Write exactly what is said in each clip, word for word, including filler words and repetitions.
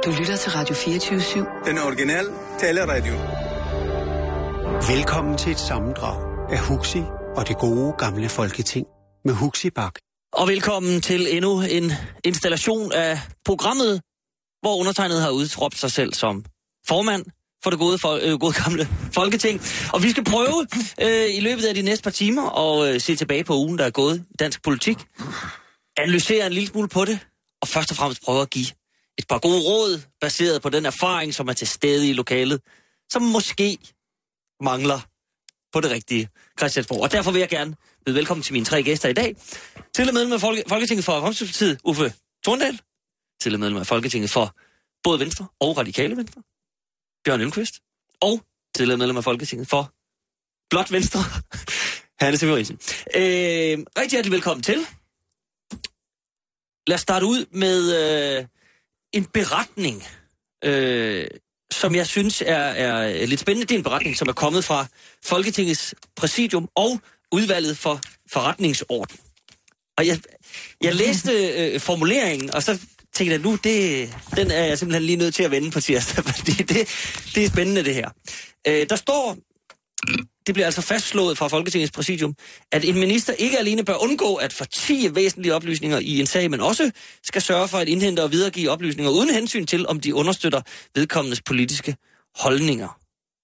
Du lytter til Radio fireogtyve syv. Den originale taleradio. Velkommen til et sammendrag af Huxi og det gode gamle Folketing med Huxi Bach. Og velkommen til endnu en installation af programmet, hvor undertegnet har udråbt sig selv som formand for det gode, for, øh, gode gamle Folketing. Og vi skal prøve øh, i løbet af de næste par timer at øh, se tilbage på ugen, der er gået i dansk politik. Analysere en lille smule på det, og først og fremmest prøve at give et par gode råd, baseret på den erfaring, som er til stede i lokalet, som måske mangler på det rigtige Christiansborg. Og derfor vil jeg gerne byde velkommen til mine tre gæster i dag. Til og med med Folke- Folketinget for Fremskridtspartiet, Uffe Torndal. Til og med med Folketinget for både Venstre og Radikale Venstre, Bjørn Elmqvist. Og til og med med Folketinget for Blot Venstre, Hanne Severinsen. Øh, rigtig hjertelig velkommen til. Lad os starte ud med øh, en beretning, øh, som jeg synes er, er lidt spændende. Det er en beretning, som er kommet fra Folketingets præsidium og udvalget for forretningsorden. Og jeg, jeg læste øh, formuleringen, og så tænkte jeg, nu, det, den er jeg simpelthen lige nødt til at vende på tirsdag, fordi det, det er spændende, det her. Øh, der står, det bliver altså fastslået fra Folketingets præsidium, at en minister ikke alene bør undgå at fortie væsentlige oplysninger i en sag, men også skal sørge for at indhente og videregive oplysninger uden hensyn til, om de understøtter vedkommendes politiske holdninger.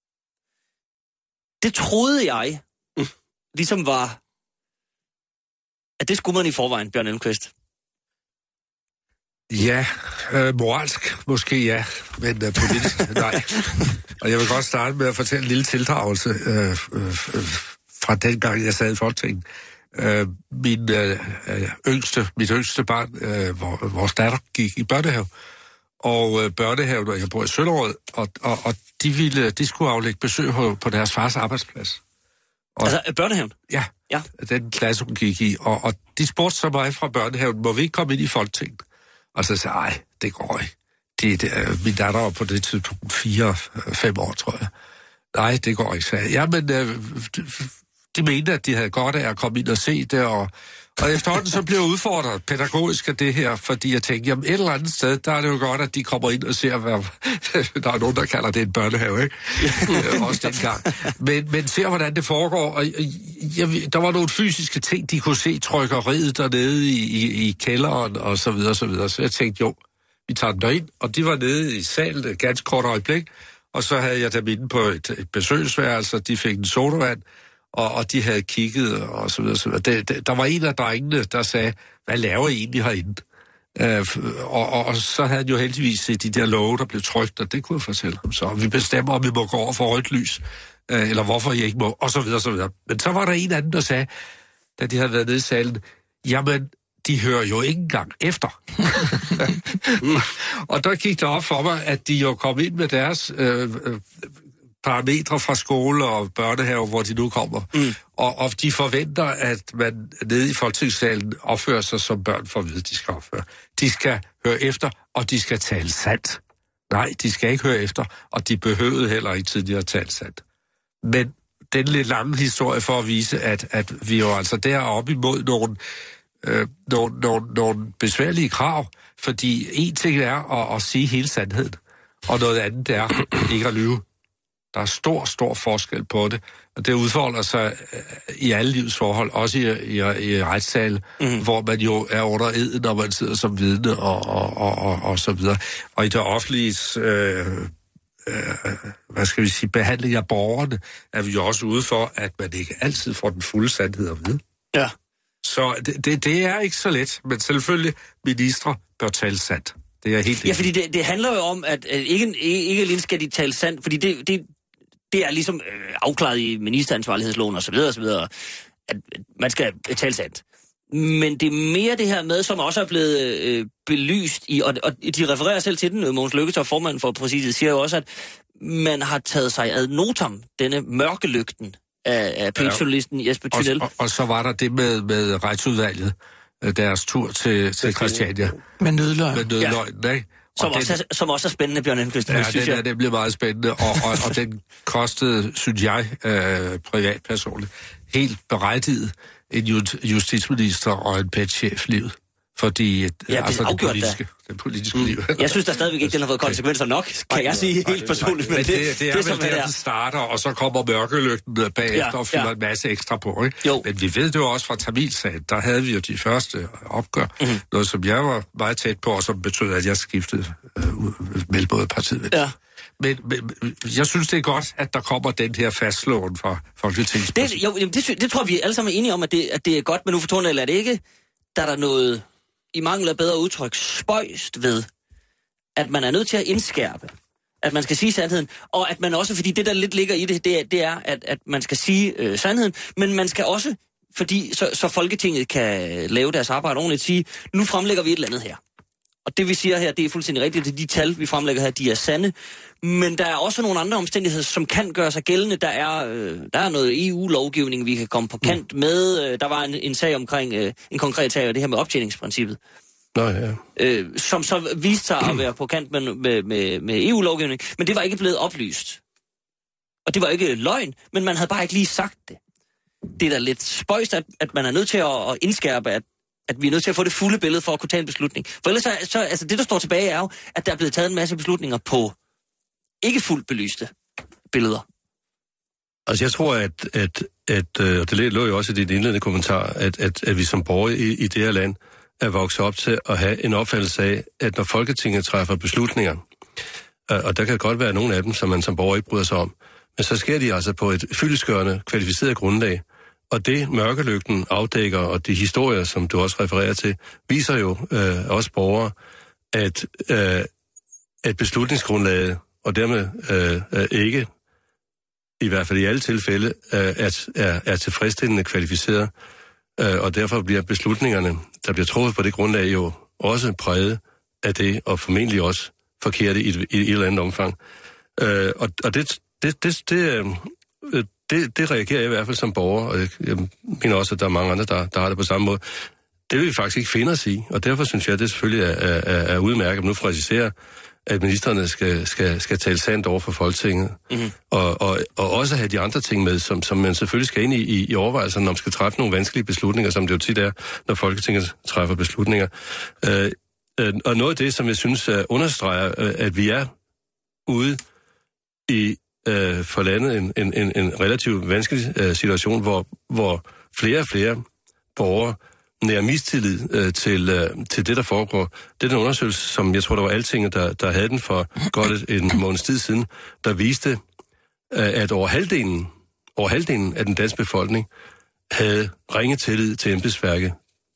Det troede jeg, ligesom var, at det skulle man i forvejen, Bjørn Elmqvist. Ja, øh, moralsk måske ja, men øh, politisk nej. Og jeg vil godt starte med at fortælle en lille tildragelse øh, øh, øh, fra den gang, jeg sad i Folketinget. Øh, min øh, yngste, mit yngste barn, øh, hvor, vores datter, gik i børnehave. Og øh, børnehaven, og jeg bor i Sønderød, og, og, og de, ville, de skulle aflægge besøg på deres fars arbejdsplads. Og, altså børnehaven? Ja, ja, den klasse, hun gik i. Og, og de spurgte så mig fra børnehaven, må vi ikke komme ind i Folketinget? Og så sagde jeg, det går ikke. Det, det, min datter var på det tidspunkt fire, fem år, tror jeg. Nej, det går ikke, sagde jeg. Jamen, øh, de mente, at de havde godt af at komme ind og se det, og, og efterhånden så blev jeg udfordret pædagogisk af det her, fordi jeg tænkte, jamen et eller andet sted, der er det jo godt, at de kommer ind og ser, hvad der er nogen, der kalder det en børnehave, ikke? Også dengang. Men, men ser, hvordan det foregår, og jeg, der var nogle fysiske ting, de kunne se, trykkeriet dernede i, i, i kælderen, og så videre, så videre. Så jeg tænkte, jo, vi tager dem derind, og de var nede i salen et ganske kort øjeblik, og så havde jeg dem inde på et, et besøgsværelse, de fik en sodavand, og, og de havde kigget, og så videre, så videre. Det, det, der var en af drengene, der sagde, hvad laver I egentlig herinde? Øh, og, og, og så havde han jo heldigvis set de der love, der blev trykt, og det kunne jeg fortælle ham så. Vi bestemmer, om vi må gå over for rødt lys, øh, eller hvorfor I ikke må, og så videre, så videre. Men så var der en anden, der sagde, da de havde været nede i salen, jamen, de hører jo ikke engang efter. Og der gik det op for mig, at de jo kom ind med deres øh, øh, parametre fra skole og børnehave, hvor de nu kommer. Mm. Og, og de forventer, at man nede i Folketingssalen opfører sig, som børn får at vide, de skal opføre. De skal høre efter, og de skal tale sandt. Nej, de skal ikke høre efter, og de behøvede heller ikke tidligere at tale sandt. Men den lidt lange historie for at vise, at, at vi jo altså der er op imod nogle, øh, nogle, nogle, nogle besværlige krav, fordi en ting er at, at sige hele sandheden, og noget andet er ikke at lyve. Der er stor, stor forskel på det, og det udfolder sig i alle livs forhold, også i, i, i retssal, mm. hvor man jo er under ed, når man sidder som vidne og, og, og, og, og så videre. Og i det offentlige, øh, øh, hvad skal vi sige, behandling af borgerne, er vi jo også ude for, at man ikke altid får den fulde sandhed at vide. Ja. Så det, det, det er ikke så let, men selvfølgelig, ministre bør tale sandt. Det er helt ja, fordi det, det handler jo om, at, at ikke, ikke alene skal de tale sandt, fordi det, det, det er ligesom øh, afklaret i ministeransvarlighedsloven og så videre og så videre, at man skal tale sandt. Men det er mere det her med, som også er blevet øh, belyst i, og, og de refererer selv til den, Mogens Lykketoft, formanden for præsidiet, siger jo også, at man har taget sig ad notam, denne mørkelygten af, af P et-journalisten Jesper Tynell. Og, og, og så var der det med, med retsudvalget, deres tur til, til Christiania. Med nødløgn. Med nødløgn, ja. Ikke? Som også, er, som også er spændende, Bjørn Elmqvist. Ja, den er nemlig meget spændende, og, og, og den kostede, synes jeg, øh, privatpersoner, helt berettiget en justitsminister og en P E T-chef livet. Fordi Ja, altså, det, det politiske, det politiske mm. liv. Jeg synes da stadigvæk ikke, den har fået konsekvenser nok, kan nej, jeg sige nej, helt personligt. Men det, det, det er, det er vel der, der, den starter, og så kommer mørkelygten bagefter ja, og fylder ja. en masse ekstra på. Ikke? Jo. Men vi ved det jo også fra Tamilsagen, der havde vi jo de første opgør, mm-hmm. noget som jeg var meget tæt på, og som betød, at jeg skiftede øh, Melbåde partiet. Ja. Men, men jeg synes, det er godt, at der kommer den her fastslåen fra Folketingspræsidenten. Det, jo, det, det tror vi alle sammen er enige om, at det, at det er godt, men nu for Tornedal er det ikke, der er der noget, i mangel af bedre udtryk, spøjst ved, at man er nødt til at indskærpe, at man skal sige sandheden, og at man også, fordi det, der lidt ligger i det, det er, det er at, at man skal sige øh, sandheden, men man skal også, fordi så, så Folketinget kan lave deres arbejde ordentligt, sige, nu fremlægger vi et eller andet her. Og det, vi siger her, det er fuldstændig rigtigt. Det er de tal, vi fremlægger her, de er sande. Men der er også nogle andre omstændigheder, som kan gøre sig gældende. Der er, øh, der er noget E U-lovgivning, vi kan komme på kant med. Der var en, en sag omkring, øh, en konkret sag, og det her med optjeningsprincippet. Nå, ja. øh, som så viste sig at være på kant med, med, med, med E U-lovgivning. Men det var ikke blevet oplyst. Og det var ikke løgn, men man havde bare ikke lige sagt det. Det er da lidt spøjst, at, at man er nødt til at, at indskærpe, at at vi er nødt til at få det fulde billede for at kunne tage en beslutning. For ellers så, så altså det, der står tilbage, er jo, at der er blevet taget en masse beslutninger på ikke fuldt belyste billeder. Altså jeg tror, at, at, at og det lå jo også i dit indledende kommentar, at, at, at vi som borgere i, i det her land er vokset op til at have en opfattelse af, at når Folketinget træffer beslutninger, og der kan godt være nogle af dem, som man som borger ikke bryder sig om, men så sker de altså på et fyldestgørende, kvalificeret grundlag. Og det mørkelygten afdækker, og de historier, som du også refererer til, viser jo øh, også borgere, at, øh, at beslutningsgrundlaget, og dermed øh, ikke, i hvert fald i alle tilfælde, øh, er, er, er tilfredsstillende kvalificeret. Øh, og derfor bliver beslutningerne, der bliver truffet på det grundlag, jo også præget af det, og formentlig også forkerte i et, i et eller andet omfang. Øh, og og det, det, det, det øh, Det, det reagerer jeg i hvert fald som borger, og jeg, jeg mener også, at der er mange andre, der, der har det på samme måde. Det vil vi faktisk ikke finde os i, og derfor synes jeg, at det selvfølgelig er, er, er udmærket, at nu præciserer, at ministerne skal, skal, skal tale sandt over for Folketinget, mm-hmm. og, og, og også have de andre ting med, som, som man selvfølgelig skal ind i, i, i overvejelserne, når man skal træffe nogle vanskelige beslutninger, som det jo tit er, når Folketinget træffer beslutninger. Øh, øh, og noget af det, som jeg synes uh, understreger, uh, at vi er ude i Øh, for landet en, en, en, en relativt vanskelig øh, situation, hvor, hvor flere og flere borgere nærer mistillid øh, til, øh, til det, der foregår. Det er den undersøgelse, som jeg tror, der var Altinget, der, der havde den for godt en måneds tid siden, der viste, øh, at over halvdelen, over halvdelen af den danske befolkning havde ringe tillid til embedsværket.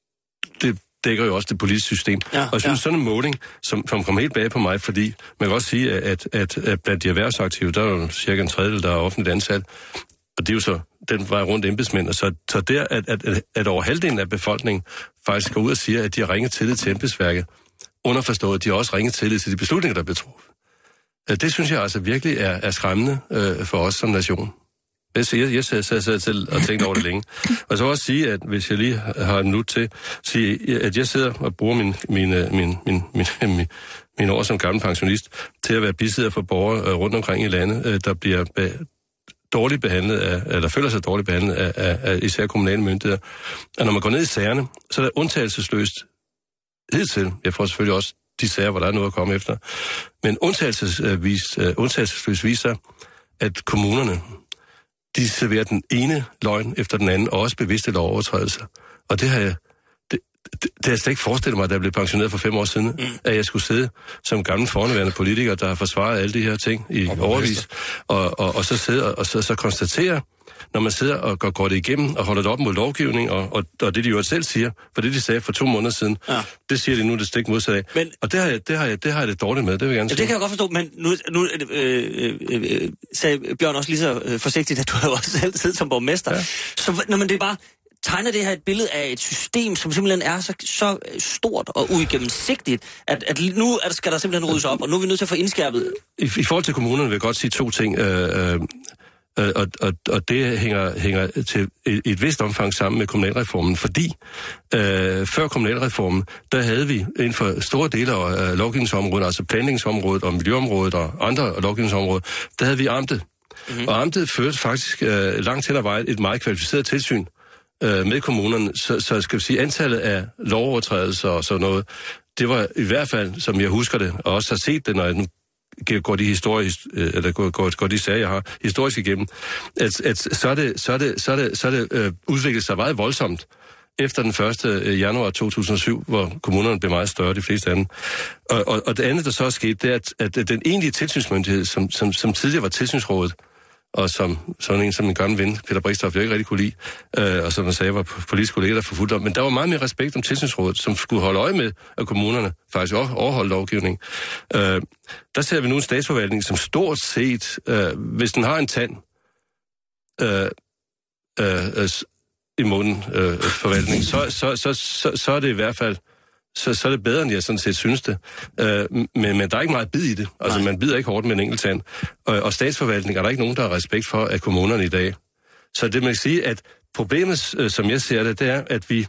Det dækker jo også det politiske system. Ja, og jeg synes, ja. sådan en måling, som, som kom helt bag på mig, fordi man kan også sige, at, at, at blandt de erhvervsaktive, der er jo cirka en tredjedel, der er offentligt ansat, og det er jo så den vej rundt embedsmænd. Og så, så der, at, at, at over halvdelen af befolkningen faktisk går ud og siger, at de har ringet tillid til embedsværket, underforstået, at de har også ringet tillid til de beslutninger, der bliver truffet. Det synes jeg altså virkelig er, er skræmmende øh, for os som nation. Jeg, jeg, jeg sad, sad selv og tænkte over det længe. Og så også sige, at hvis jeg lige har en minut til, sige, at jeg sidder og bruger min, min, min, min, min, min, min år som gammel pensionist til at være bisidder for borgere rundt omkring i landet, der bliver dårligt behandlet af, eller føler sig dårligt behandlet af, af, af især kommunale myndigheder. Og når man går ned i sagerne, så er der undtagelsesløst hidtil. Jeg får selvfølgelig også de sager, hvor der er noget at komme efter. Men undtagelsesvis, undtagelsesløst viser, at kommunerne de serverer den ene løgn efter den anden, og også bevidste lovovertrædelser. Og det har jeg, det, det, det har jeg slet ikke forestillet mig, da jeg blev pensioneret for fem år siden, mm. at jeg skulle sidde som gammel fornærende politiker, der har forsvaret alle de her ting i overvis, og, og, og så sidde og så, så konstatere, når man sidder og går, går det igennem og holder det op mod lovgivning, og, og, og det de jo selv siger, for det de sagde for to måneder siden, ja. det siger de nu det stik modsat af. Men, og det har, jeg, det, har jeg, det har jeg det dårligt med, det vil jeg gerne sige. Ja, det kan jeg godt forstå, men nu, nu øh, øh, øh, sagde Bjørn også lige så øh, forsigtigt, at du har jo også selv siddet som borgmester. Ja. Så når man det bare tegner det her et billede af et system, som simpelthen er så, så stort og uigennemsigtigt, at, at nu er der, skal der simpelthen ryddes op, og nu er vi nødt til at få indskærpet. I, i forhold til kommunerne vil jeg godt sige to ting. Øh, øh, Uh, og, og, og det hænger, hænger til et, et vist omfang sammen med kommunalreformen, fordi uh, før kommunalreformen, der havde vi inden for store dele af uh, lovgivningsområdet, altså planlægningsområdet og miljøområdet og andre lovgivningsområder, der havde vi amtet. Mm-hmm. Og amtet førte faktisk uh, langt hen ad vejen et meget kvalificeret tilsyn øh, med kommunerne. Så, så skal vi sige, antallet af lovovertrædelser og sådan noget, det var i hvert fald, som jeg husker det, og også har set det, når jeg nu går de historie, eller går, går, går de sager, jeg har historisk igennem, at, at så er det, så er det, så er det, så er det øh, udviklet sig meget voldsomt efter den første januar to tusind og syv, hvor kommunerne blev meget større, de fleste af dem. Og, og, og det andet, der så er sket, det er, at, at den egentlige tilsynsmyndighed, som, som, som tidligere var tilsynsrådet, og som sådan en som min gamle ven, Peter Brigstof, jeg ikke rigtig kunne lide, øh, og som jeg sagde, var politisk kollega, der forfulgte om. Men der var meget mere respekt om tilsynsrådet, som skulle holde øje med, at kommunerne faktisk overholdt lovgivning. Øh, der ser vi nu en statsforvaltning, som stort set, øh, hvis den har en tand øh, øh, øh, i munden øh, forvaltning, så, så, så, så, så er det i hvert fald Så, så er det bedre, end jeg sådan set synes det. Øh, men, men der er ikke meget bid i det. Altså, Nej. Man bider ikke hårdt med en enkelt tand. Og, og statsforvaltning er der ikke nogen, der har respekt for af kommunerne i dag. Så det man kan sige, at problemet, øh, som jeg ser det, det er, at vi,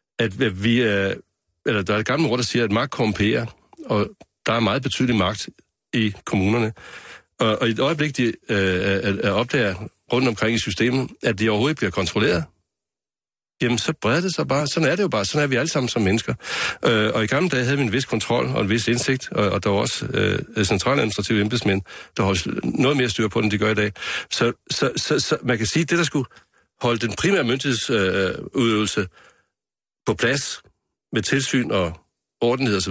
at vi øh, eller der er et gammelt ord, der siger, at magt korrumperer, og der er meget betydelig magt i kommunerne. Og, og i et øjeblik, de øh, opdager rundt omkring i systemet, at de overhovedet bliver kontrolleret, jamen så breder det sig bare. Sådan er det jo bare. Sådan er vi alle sammen som mennesker. Øh, og i gamle dage havde vi en vis kontrol og en vis indsigt, og, og der var også øh, centraladministrative embedsmænd, der holdt noget mere styr på, end de gør i dag. Så, så, så, så man kan sige, at det, der skulle holde den primære myndighedsudøvelse øh, på plads med tilsyn og ordentlighed osv.,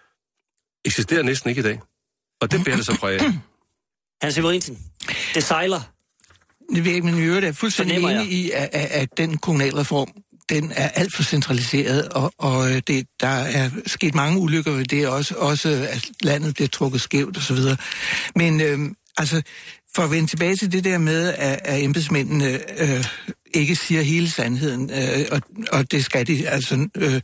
eksisterer næsten ikke i dag. Og det bærer det så præg af. Hans Severinsen, det sejler. Det ved jeg ikke, men i øvrigt er fuldstændig enig i, at, at den kommunalreform, den er alt for centraliseret, og, og det, der er sket mange ulykker ved det, også, også at landet bliver trukket skævt og så videre. Men øh, altså, for at vende tilbage til det der med, at, at embedsmændene øh, ikke siger hele sandheden, øh, og, og det skal de altså... Øh,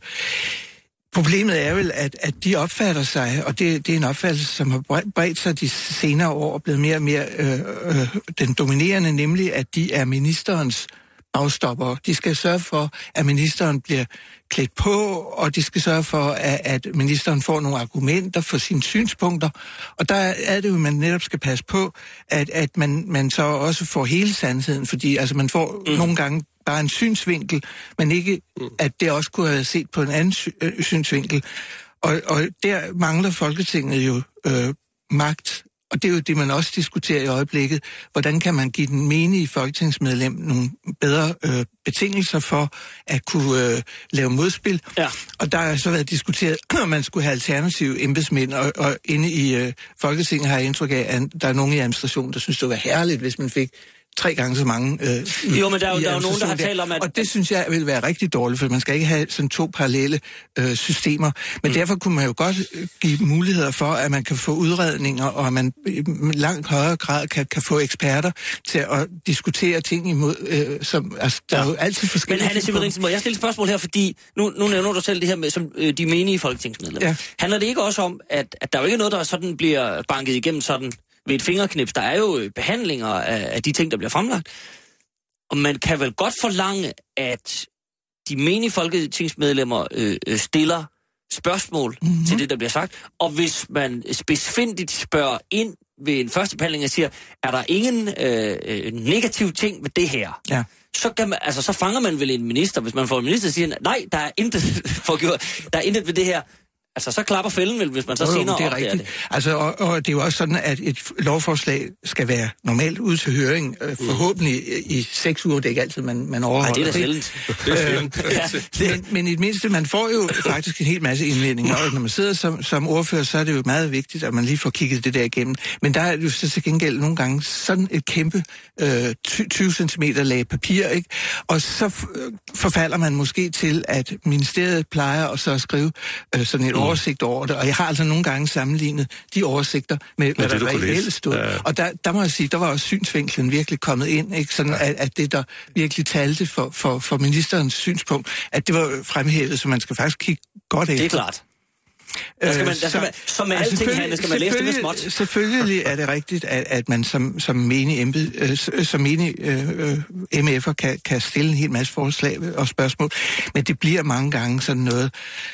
Problemet er vel, at, at de opfatter sig, og det, det er en opfattelse, som har bredt sig de senere år og blevet mere og mere øh, øh, den dominerende, nemlig at de er ministerens bagstopper. De skal sørge for, at ministeren bliver klædt på, og de skal sørge for, at, at ministeren får nogle argumenter for sine synspunkter. Og der er det jo, man netop skal passe på, at, at man, man så også får hele sandheden, fordi altså, man får mm. nogle gange bare en synsvinkel, men ikke, at det også kunne have set på en anden sy- øh, synsvinkel. Og, og der mangler Folketinget jo øh, magt, og det er jo det, man også diskuterer i øjeblikket. Hvordan kan man give den menige folketingsmedlem nogle bedre øh, betingelser for at kunne øh, lave modspil? Ja. Og der har så været diskuteret, om man skulle have alternative embedsmænd, og, og inde i øh, Folketinget har jeg indtryk af, at der er nogen i administrationen, der synes, det var herligt, hvis man fik tre gange så mange øh, Jo, men der er jo, der er jo nogen, der har talt om, at... Og det synes jeg vil være rigtig dårligt, for man skal ikke have sådan to parallelle øh, systemer. Men mm. derfor kunne man jo godt give muligheder for, at man kan få udredninger, og at man i langt højere grad kan, kan få eksperter til at diskutere ting imod, øh, som... Altså, der ja. er jo altid forskellige... Men Hanne Severinsen, må jeg stille et spørgsmål her, fordi nu, nu nævner du selv det her med som øh, de menige folketingsmedlemmer. Ja. Handler det ikke også om, at, at der er jo ikke noget, der sådan bliver banket igennem sådan... ved et fingerknips. Der er jo behandlinger af, af de ting, der bliver fremlagt. Og man kan vel godt forlange, at de menige folketingsmedlemmer øh, stiller spørgsmål mm-hmm. til det, der bliver sagt. Og hvis man specifikt spørger ind ved en første behandling og siger, er der ingen øh, negative ting med det her? Ja. Så, kan man, altså, så fanger man vel en minister, hvis man får en minister, der siger, nej, der er intet forgjort, der er intet ved det her. Altså, så klapper fælden vel, hvis man så jo, senere det er rigtigt. Det. Altså, og, og det er jo også sådan, at et lovforslag skal være normalt ud til høring, øh, forhåbentlig i seks uger. Det er ikke altid, man, man overholder. Nej, det er da sjældent. øh, men, men i det mindste, man får jo faktisk en hel masse indvendinger, og når man sidder som, som ordfører, så er det jo meget vigtigt, at man lige får kigget det der igennem. Men der er jo så til gengæld nogle gange sådan et kæmpe øh, tyve centimeter lag papir, ikke? Og så forfalder man måske til, at ministeriet plejer at så skrive øh, sådan et oversigt over det, og jeg har altså nogle gange sammenlignet de oversigter med, hvad der reelt stod. Ja. Og der, der må jeg sige, der var også synsvinklen virkelig kommet ind, ikke? Sådan, ja. at, at det, der virkelig talte for, for, for ministerens synspunkt, at det var fremhævet, så man skal faktisk kigge godt efter. Det er klart. Der skal man, der skal man, som med altså alting her, skal man læse det med småt. Selvfølgelig er det rigtigt, at, at man som, som menig, embed, øh, som menig øh, øh, M F'er kan, kan stille en hel masse forslag og spørgsmål, men det bliver mange gange sådan noget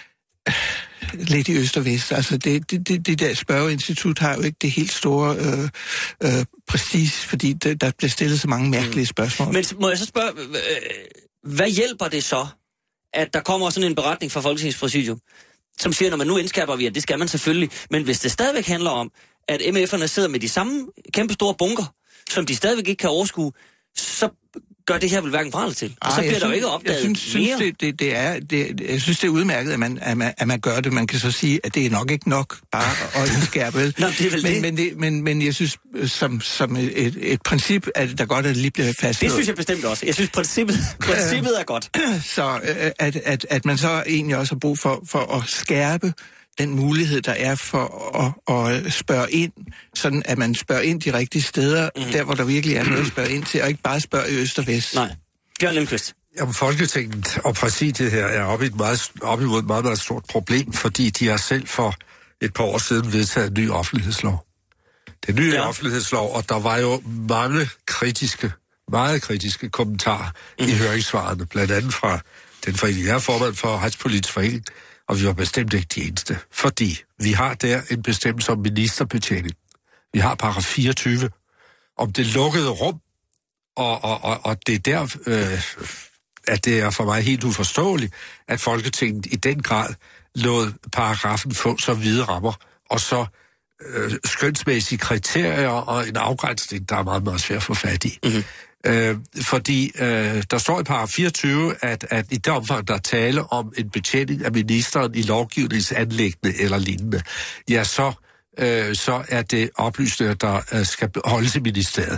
lidt i øst og vest. Altså det, det, det, det der spørgeinstitut har jo ikke det helt store øh, øh, præcis, fordi det, der bliver stillet så mange mærkelige spørgsmål. Men må jeg så spørge, øh, hvad hjælper det så, at der kommer sådan en beretning fra Folketingets præsidium, som siger, når man nu indskærper vi, at det skal man selvfølgelig, men hvis det stadigvæk handler om, at M F'erne sidder med de samme kæmpe store bunker, som de stadigvæk ikke kan overskue, så gør det her vel hverken fra eller til. Og så Ej, bliver der synes, jo ikke opdaget jeg synes, mere. Synes, det, det, det er, det, jeg synes, det er udmærket, at man, at, man, at man gør det. Man kan så sige, at det er nok ikke nok bare at indskærpe. Nå, det er vel men, det. Men, det, men, men jeg synes, som, som et, et princip, at der godt, at det lige bliver fastslået. Det synes jeg bestemt også. Jeg synes, princippet, princippet er godt. Så at, at, at man så egentlig også har brug for, for at skærpe den mulighed, der er for at, at spørge ind, sådan at man spørger ind de rigtige steder, mm. der hvor der virkelig er noget at spørge ind til, og ikke bare spørge i øst og vest. Nej. Bjørn Lindqvist. Jamen, Folketinget og præsidiet her er oppe i et meget, op imod et meget, meget stort problem, fordi de har selv for et par år siden vedtaget en ny offentlighedslov. Den nye ja. offentlighedslov, og der var jo mange kritiske, meget kritiske kommentarer mm. i høringssvarene, blandt andet fra den forening, jeg er formand for Retspolitisk Forening, og vi var bestemt ikke de eneste, fordi vi har der en bestemmelse om ministerbetjening. Vi har paragraf fireogtyve om det lukkede rum, og, og, og, og det er der, øh, at det er for mig helt uforståeligt, at Folketinget i den grad lod paragrafen få så hvide rammer, og så øh, skønsmæssige kriterier og en afgrænsning, der er meget, meget svært at få fat i. Mm-hmm. Øh, fordi øh, der står i paragraf fireogtyve, at, at i det omfang, der er tale om en betjening af ministeren i lovgivningsanliggende eller lignende, ja, så, øh, så er det oplysninger, der øh, skal holdes i ministeriet.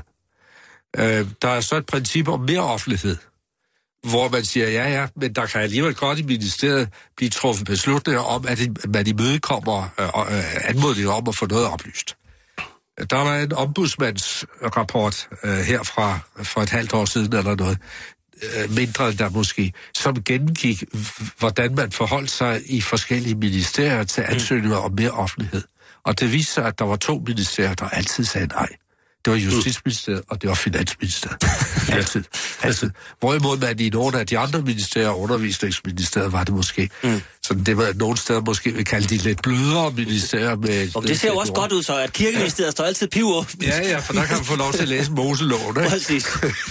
Øh, der er så et princip om mere offentlighed, hvor man siger, ja, ja, men der kan alligevel godt i ministeriet blive truffet beslutninger om, at man imødekommer øh, øh, anmodninger om at få noget oplyst. Der var en ombudsmandsrapport øh, her fra for et halvt år siden eller noget, øh, mindre end der måske, som gennemgik, hvordan man forholdt sig i forskellige ministerier til ansøgninger om mere offentlighed. Og det viste sig, at der var to ministerier, der altid sagde nej. Det var Justitsministeriet, og det var Finansministeriet. Altid. Altid. Hvorimod man i nogle af de andre ministerier, Undervisningsministeriet var det måske, mm. så det var nogle steder måske, vi kalde de lidt blødere ministerier. Med og det ser jo også ord. Godt ud så, at Kirkeministeriet står altid pivåbent. Ja, ja, for der kan man få lov til at læse Moseloven. Præcis.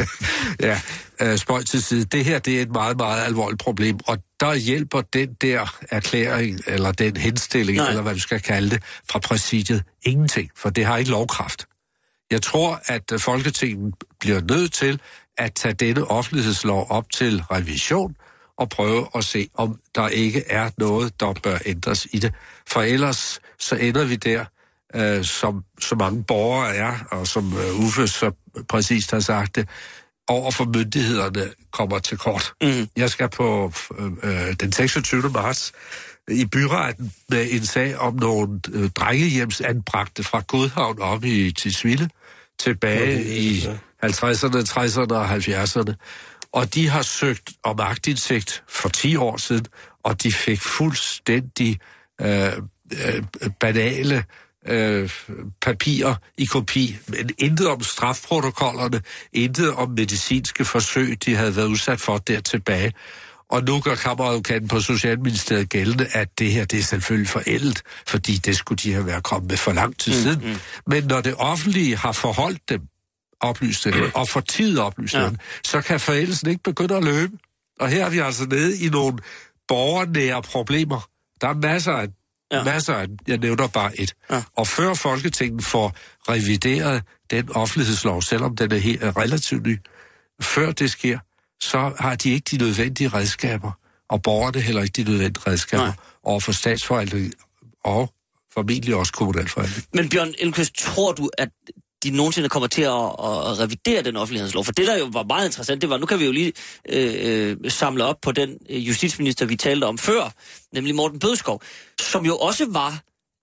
Ja, øh, spøj til side. Det her, det er et meget, meget alvorligt problem, og der hjælper den der erklæring, eller den henstilling, Nej. eller hvad vi skal kalde det, fra præsidiet, ingenting, for det har ikke lovkraft. Jeg tror, at Folketinget bliver nødt til at tage denne offentlighedslov op til revision og prøve at se, om der ikke er noget, der bør ændres i det. For ellers så ender vi der, øh, som så mange borgere er, og som øh, Uffe så præcist har sagt det, over for myndighederne kommer til kort. Mm. Jeg skal på øh, den seksogtyvende marts i byretten med en sag om nogle øh, drengehjemsanbragte fra Godhavn op i Tisvilde, tilbage i halvtredserne, tresserne og halvfjerdserne. Og de har søgt om aktindsigt for ti år siden, og de fik fuldstændig øh, øh, banale øh, papirer i kopi, men intet om strafprotokollerne, intet om medicinske forsøg, de havde været udsat for der tilbage. Og nu gør kammeradvokaten på Socialministeriet gældende, at det her, det er selvfølgelig forældet, fordi det skulle de have været kommet med for lang tid siden. Mm, mm. Men når det offentlige har forholdt dem oplysninger, og for tid oplysninger, ja. så kan forældelsen ikke begynde at løbe. Og her er vi altså nede i nogle borgernære problemer. Der er masser af, ja. masser af jeg nævner bare et. Ja. Og før Folketinget får revideret den offentlighedslov, selvom den er helt, relativt ny, før det sker, så har de ikke de nødvendige redskaber, og borgerne heller ikke de nødvendige redskaber, Nej. over for statsforvaltning og formentlig også kommunalforvaltning. Men Bjørn Elmqvist, tror du, at de nogensinde kommer til at, at revidere den offentlighedslov? For det, der jo var meget interessant, det var, nu kan vi jo lige øh, samle op på den justitsminister, vi talte om før, nemlig Morten Bødskov, som jo også var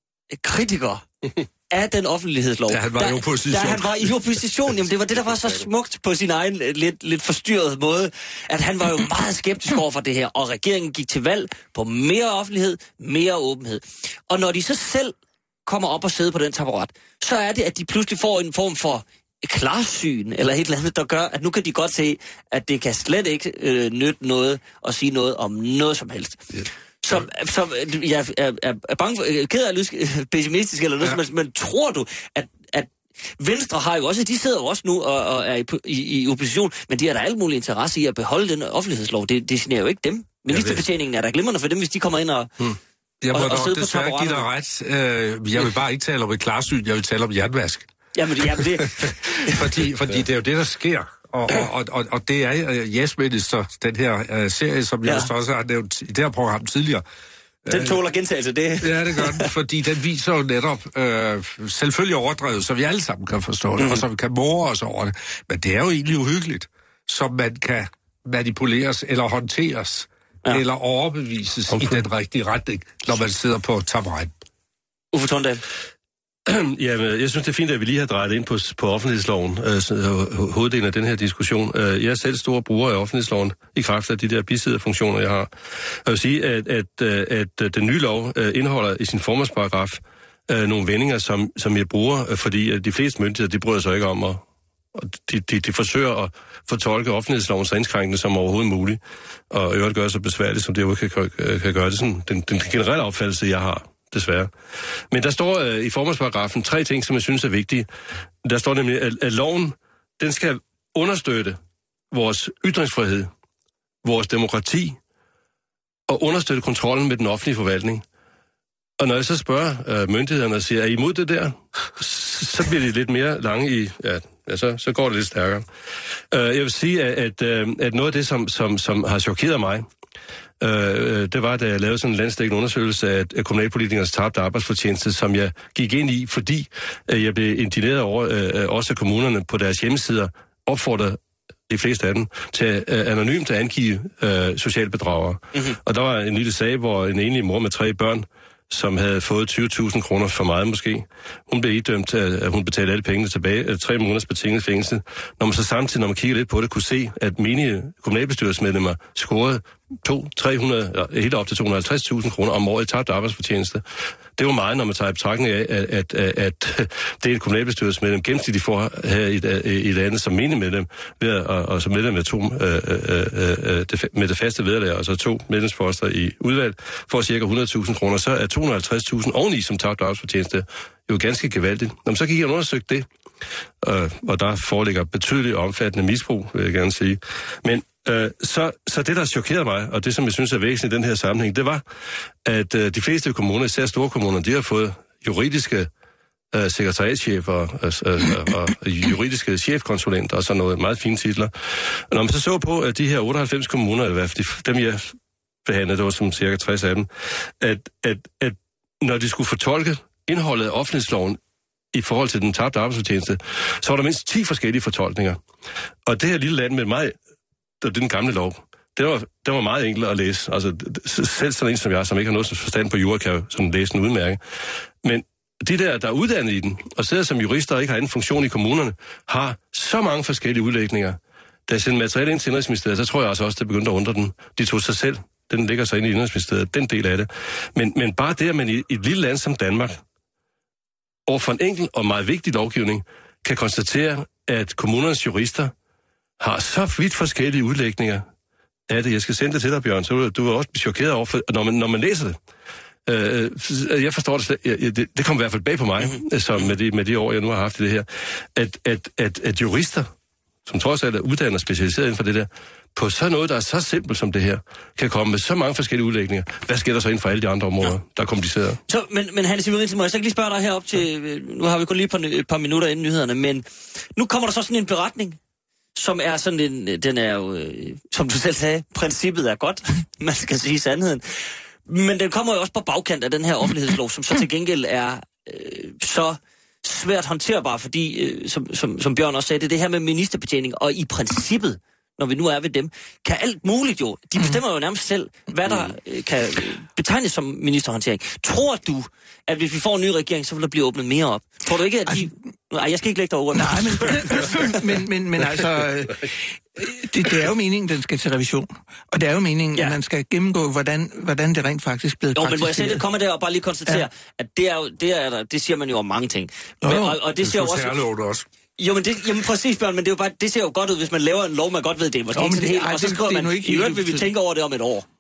kritiker af den offentlighedslov. Da han var da, i opposition. Da han var i opposition, jamen det var det, der var så smukt på sin egen lidt, lidt forstyrret måde, at han var jo meget skeptisk over for det her, og regeringen gik til valg på mere offentlighed, mere åbenhed. Og når de så selv kommer op og sidder på den taburet, så er det, at de pludselig får en form for klarsyn, eller et eller andet, der gør, at nu kan de godt se, at det kan slet ikke øh, nytte noget at sige noget om noget som helst. Yeah. Så, så jeg er, er, er bange for, ked af at lyde pessimistisk eller noget, ja. men, men tror du, at, at Venstre har jo også, de sidder jo også nu og, og er i, i, i opposition, men de har da alt mulig interesse i at beholde den offentlighedslov. Det, det signerer jo ikke dem. Ministerbetjeningen er der glimrende for dem, hvis de kommer ind og... Hmm. Jeg må og, dog desværre give dig ret. Uh, jeg vil bare ikke tale om et klarsyn, jeg vil tale om jernvask. Jamen, jamen det... fordi, fordi det er jo det, der sker. Og, og, og, og det er uh, Yes Minister, den her uh, serie, som jeg ja. også har nævnt i det her program tidligere. Den tåler gentagelse, det... Ja, det gør den, fordi den viser jo netop øh, selvfølgelig overdrevet, så vi alle sammen kan forstå det, mm. og så vi kan more os over det. Men det er jo egentlig uhyggeligt, som man kan manipuleres eller håndteres, ja. eller overbevises okay. i den rigtige retning, når man sidder på taburetten. Uffe Torndal. Jamen, jeg synes, det er fint, at vi lige har drejet ind på, på offentlighedsloven, øh, hoveddelen af den her diskussion. Jeg er selv stor bruger af offentlighedsloven i kraft af de der bisidderfunktioner, jeg har. Jeg vil sige, at, at, at, at den nye lov indeholder i sin formålsparagraf øh, nogle vendinger, som, som jeg bruger, fordi de fleste myndigheder, de bryder sig ikke om, og, og de, de, de forsøger at fortolke offentlighedsloven så indskrænkende som overhovedet muligt, og øvrigt gøre så besværligt, som det overhovedet kan, kan gøre det. Sådan den, den generelle opfattelse, jeg har. Desværre. Men der står øh, i formålsparagrafen tre ting, som jeg synes er vigtige. Der står nemlig, at, at loven, den skal understøtte vores ytringsfrihed, vores demokrati, og understøtte kontrollen med den offentlige forvaltning. Og når jeg så spørger øh, myndighederne og siger, er I imod det der? Så bliver de lidt mere lange i, ja, ja så, så går det lidt stærkere. Øh, jeg vil sige, at, at, at noget af det, som, som, som har chokeret mig, Øh, det var, da jeg lavede sådan en landsdækkende undersøgelse af, af kommunalpolitikernes tabte arbejdsfortjeneste, som jeg gik ind i, fordi øh, jeg blev indigneret over, øh, også af kommunerne på deres hjemmesider, opfordrede de fleste af dem til øh, anonymt at angive øh, sociale bedragere. Mm-hmm. Og der var en lille sag, hvor en enlig mor med tre børn, som havde fået tyve tusind kroner for meget måske. Hun blev idømt, at hun betalte alle pengene tilbage, tre måneders betinget fængsel. Når man så samtidig, når man kigger lidt på det, kunne se, at menige kommunalbestyrelsesmedlemmer scorede to, tre hundrede, eller helt op til to hundrede og halvtreds tusind kroner om året i tabt arbejdsfortjeneste. Det var meget, når man tager i betragtning af, at, at, at, at det er et kommunalbestyrelsesmedlem gennemsnitligt får her i, i landet som menigmedlem, ved at, og, og som medlem med, to, øh, øh, øh, det, med det faste vederlag, og så to medlemsposter i udvalg, får cirka hundrede tusind kroner, så er to hundrede og halvtreds tusind oveni som tabt arbejdsfortjeneste jo ganske gevaldigt. Når man så gik jeg undersøgt det, øh, og der foreligger betydeligt omfattende misbrug, vil jeg gerne sige. Men øh, så, så det, der chokerede mig, og det, som jeg synes er væsentligt i den her sammenhæng, det var, at øh, de fleste kommuner, især store kommuner, de har fået juridiske øh, sekretariatschefer og, øh, og, og juridiske chefkonsulenter og sådan noget, meget fine titler. Og når man så så på, at de her otteoghalvfems kommuner, i hvert fald dem jeg behandlede, det var som cirka tres af dem, at, at, at når de skulle fortolke indholdet af offentlighedsloven i forhold til den tabte arbejdsfortjeneste, så var der mindst ti forskellige fortolkninger. Og det her lille land med mig, det den gamle lov, det var, det var meget enkelt at læse. Altså, selv sådan en som jeg, som ikke har noget forstand på jura, kan jo sådan læse den udmærke. Men de der, der er uddannet i den, og sidder som jurister og ikke har anden funktion i kommunerne, har så mange forskellige udlægninger. Da jeg sendte materiale ind til Indrigsministeriet, så tror jeg altså også, det begyndte at undre den. De tog sig selv. Den ligger så inde i Indrigsministeriet, den del af det. Men, men bare det, at man i, i et lille land som Danmark, overfor en enkelt og meget vigtig lovgivning, kan konstatere, at kommunernes jurister har så vidt forskellige udlægninger af det. Jeg skal sende det til dig, Bjørn, så du, du vil også blive chokeret over, for, når, man, når man læser det. Øh, jeg forstår det slet, jeg, det, det kommer i hvert fald bag på mig, mm-hmm. som med de, med de år, jeg nu har haft i det her, at, at, at, at jurister, som trods alt er uddannet og specialiseret inden for det der, på så noget, der er så simpelt som det her, kan komme med så mange forskellige udlægninger. Hvad sker der så inden for alle de andre områder, ja. der er kompliceret? Så, men, men Hanne Severinsen, må jeg så ikke lige spørge dig herop til, nu har vi kun lige et par, et par minutter inden nyhederne, men nu kommer der så sådan en beretning, som er sådan en, den er jo, som du selv sagde, princippet er godt, man skal sige sandheden, men den kommer jo også på bagkant af den her offentlighedslov, som så til gengæld er øh, så svært håndterbar, fordi, øh, som, som, som Bjørn også sagde, det er det her med ministerbetjening, og i princippet, når vi nu er ved dem, kan alt muligt jo. De bestemmer jo nærmest selv, hvad der øh, kan betegnes som ministerhåndtering. Tror du, at hvis vi får en ny regering, så vil der blive åbnet mere op? Tror du ikke, at de... Nej, jeg skal ikke lægge dig over. Nej, men, men, men, men altså... Det, det er jo meningen, den skal til revision. Og det er jo meningen, ja. at man skal gennemgå, hvordan, hvordan det rent faktisk blev praktiseret. Jo, men må jeg selv komme der og bare lige konstatere, ja. at det, er jo, det, er der, det siger man jo om mange ting. Men, jo, og, og det siger jo også... også. Jo, men det, jamen præcis, Bjørn, men det, er jo bare, det ser jo godt ud, hvis man laver en lov, man godt ved, det er måske jo, ikke sådan helt, og så skriver man, i øvrigt vil vi tænke over det om et år.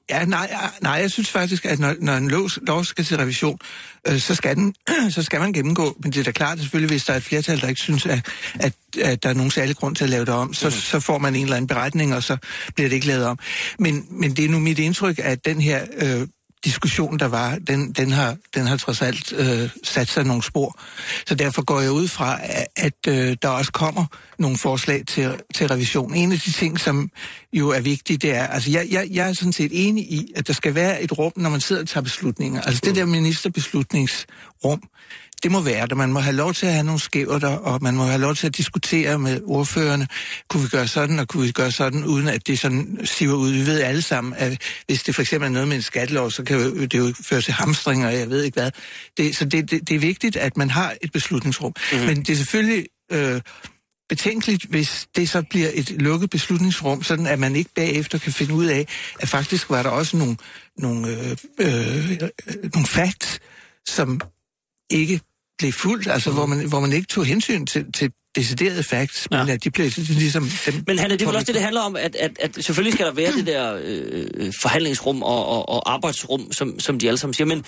Ja, nej, nej, jeg synes faktisk, at når, når en lov, lov skal til revision, øh, så, skal den, så skal man gennemgå. Men det er da klart, at selvfølgelig, hvis der er et flertal, der ikke synes, at, at, at der er nogen særlig grund til at lave det om, så, mm. så får man en eller anden beretning, og så bliver det ikke lavet om. Men, men det er nu mit indtryk, at den her øh, diskussion, der var, den, den, har, den har trods alt øh, sat sig nogle spor. Så derfor går jeg ud fra, at, at øh, der også kommer nogle forslag til, til revision. En af de ting, som jo er vigtige, det er, altså jeg, jeg, jeg er sådan set enig i, at der skal være et rum, når man sidder og tager beslutninger. Altså det der ministerbeslutningsrum, det må være der. Man må have lov til at have nogle skæver der, og man må have lov til at diskutere med ordførerne. Kunne vi gøre sådan, og kunne vi gøre sådan, uden at det sådan siver ud. Vi ved alle sammen, at hvis det for eksempel er noget med en skattelov, så kan det jo føre til hamstringer, og jeg ved ikke hvad. Det, så det, det, det er vigtigt, at man har et beslutningsrum. Mm-hmm. Men det er selvfølgelig øh, betænkeligt, hvis det så bliver et lukket beslutningsrum, sådan at man ikke bagefter kan finde ud af, at faktisk var der også nogle, nogle, øh, øh, nogle facts, som ikke blev fuldt, altså mm. hvor, man, hvor man ikke tog hensyn til, til deciderede facts, ja. Men at de blev ligesom... Dem, men Hanne, det er vel også det, det handler om, at, at, at selvfølgelig skal der være det der øh, forhandlingsrum og, og, og arbejdsrum, som, som de alle sammen siger, men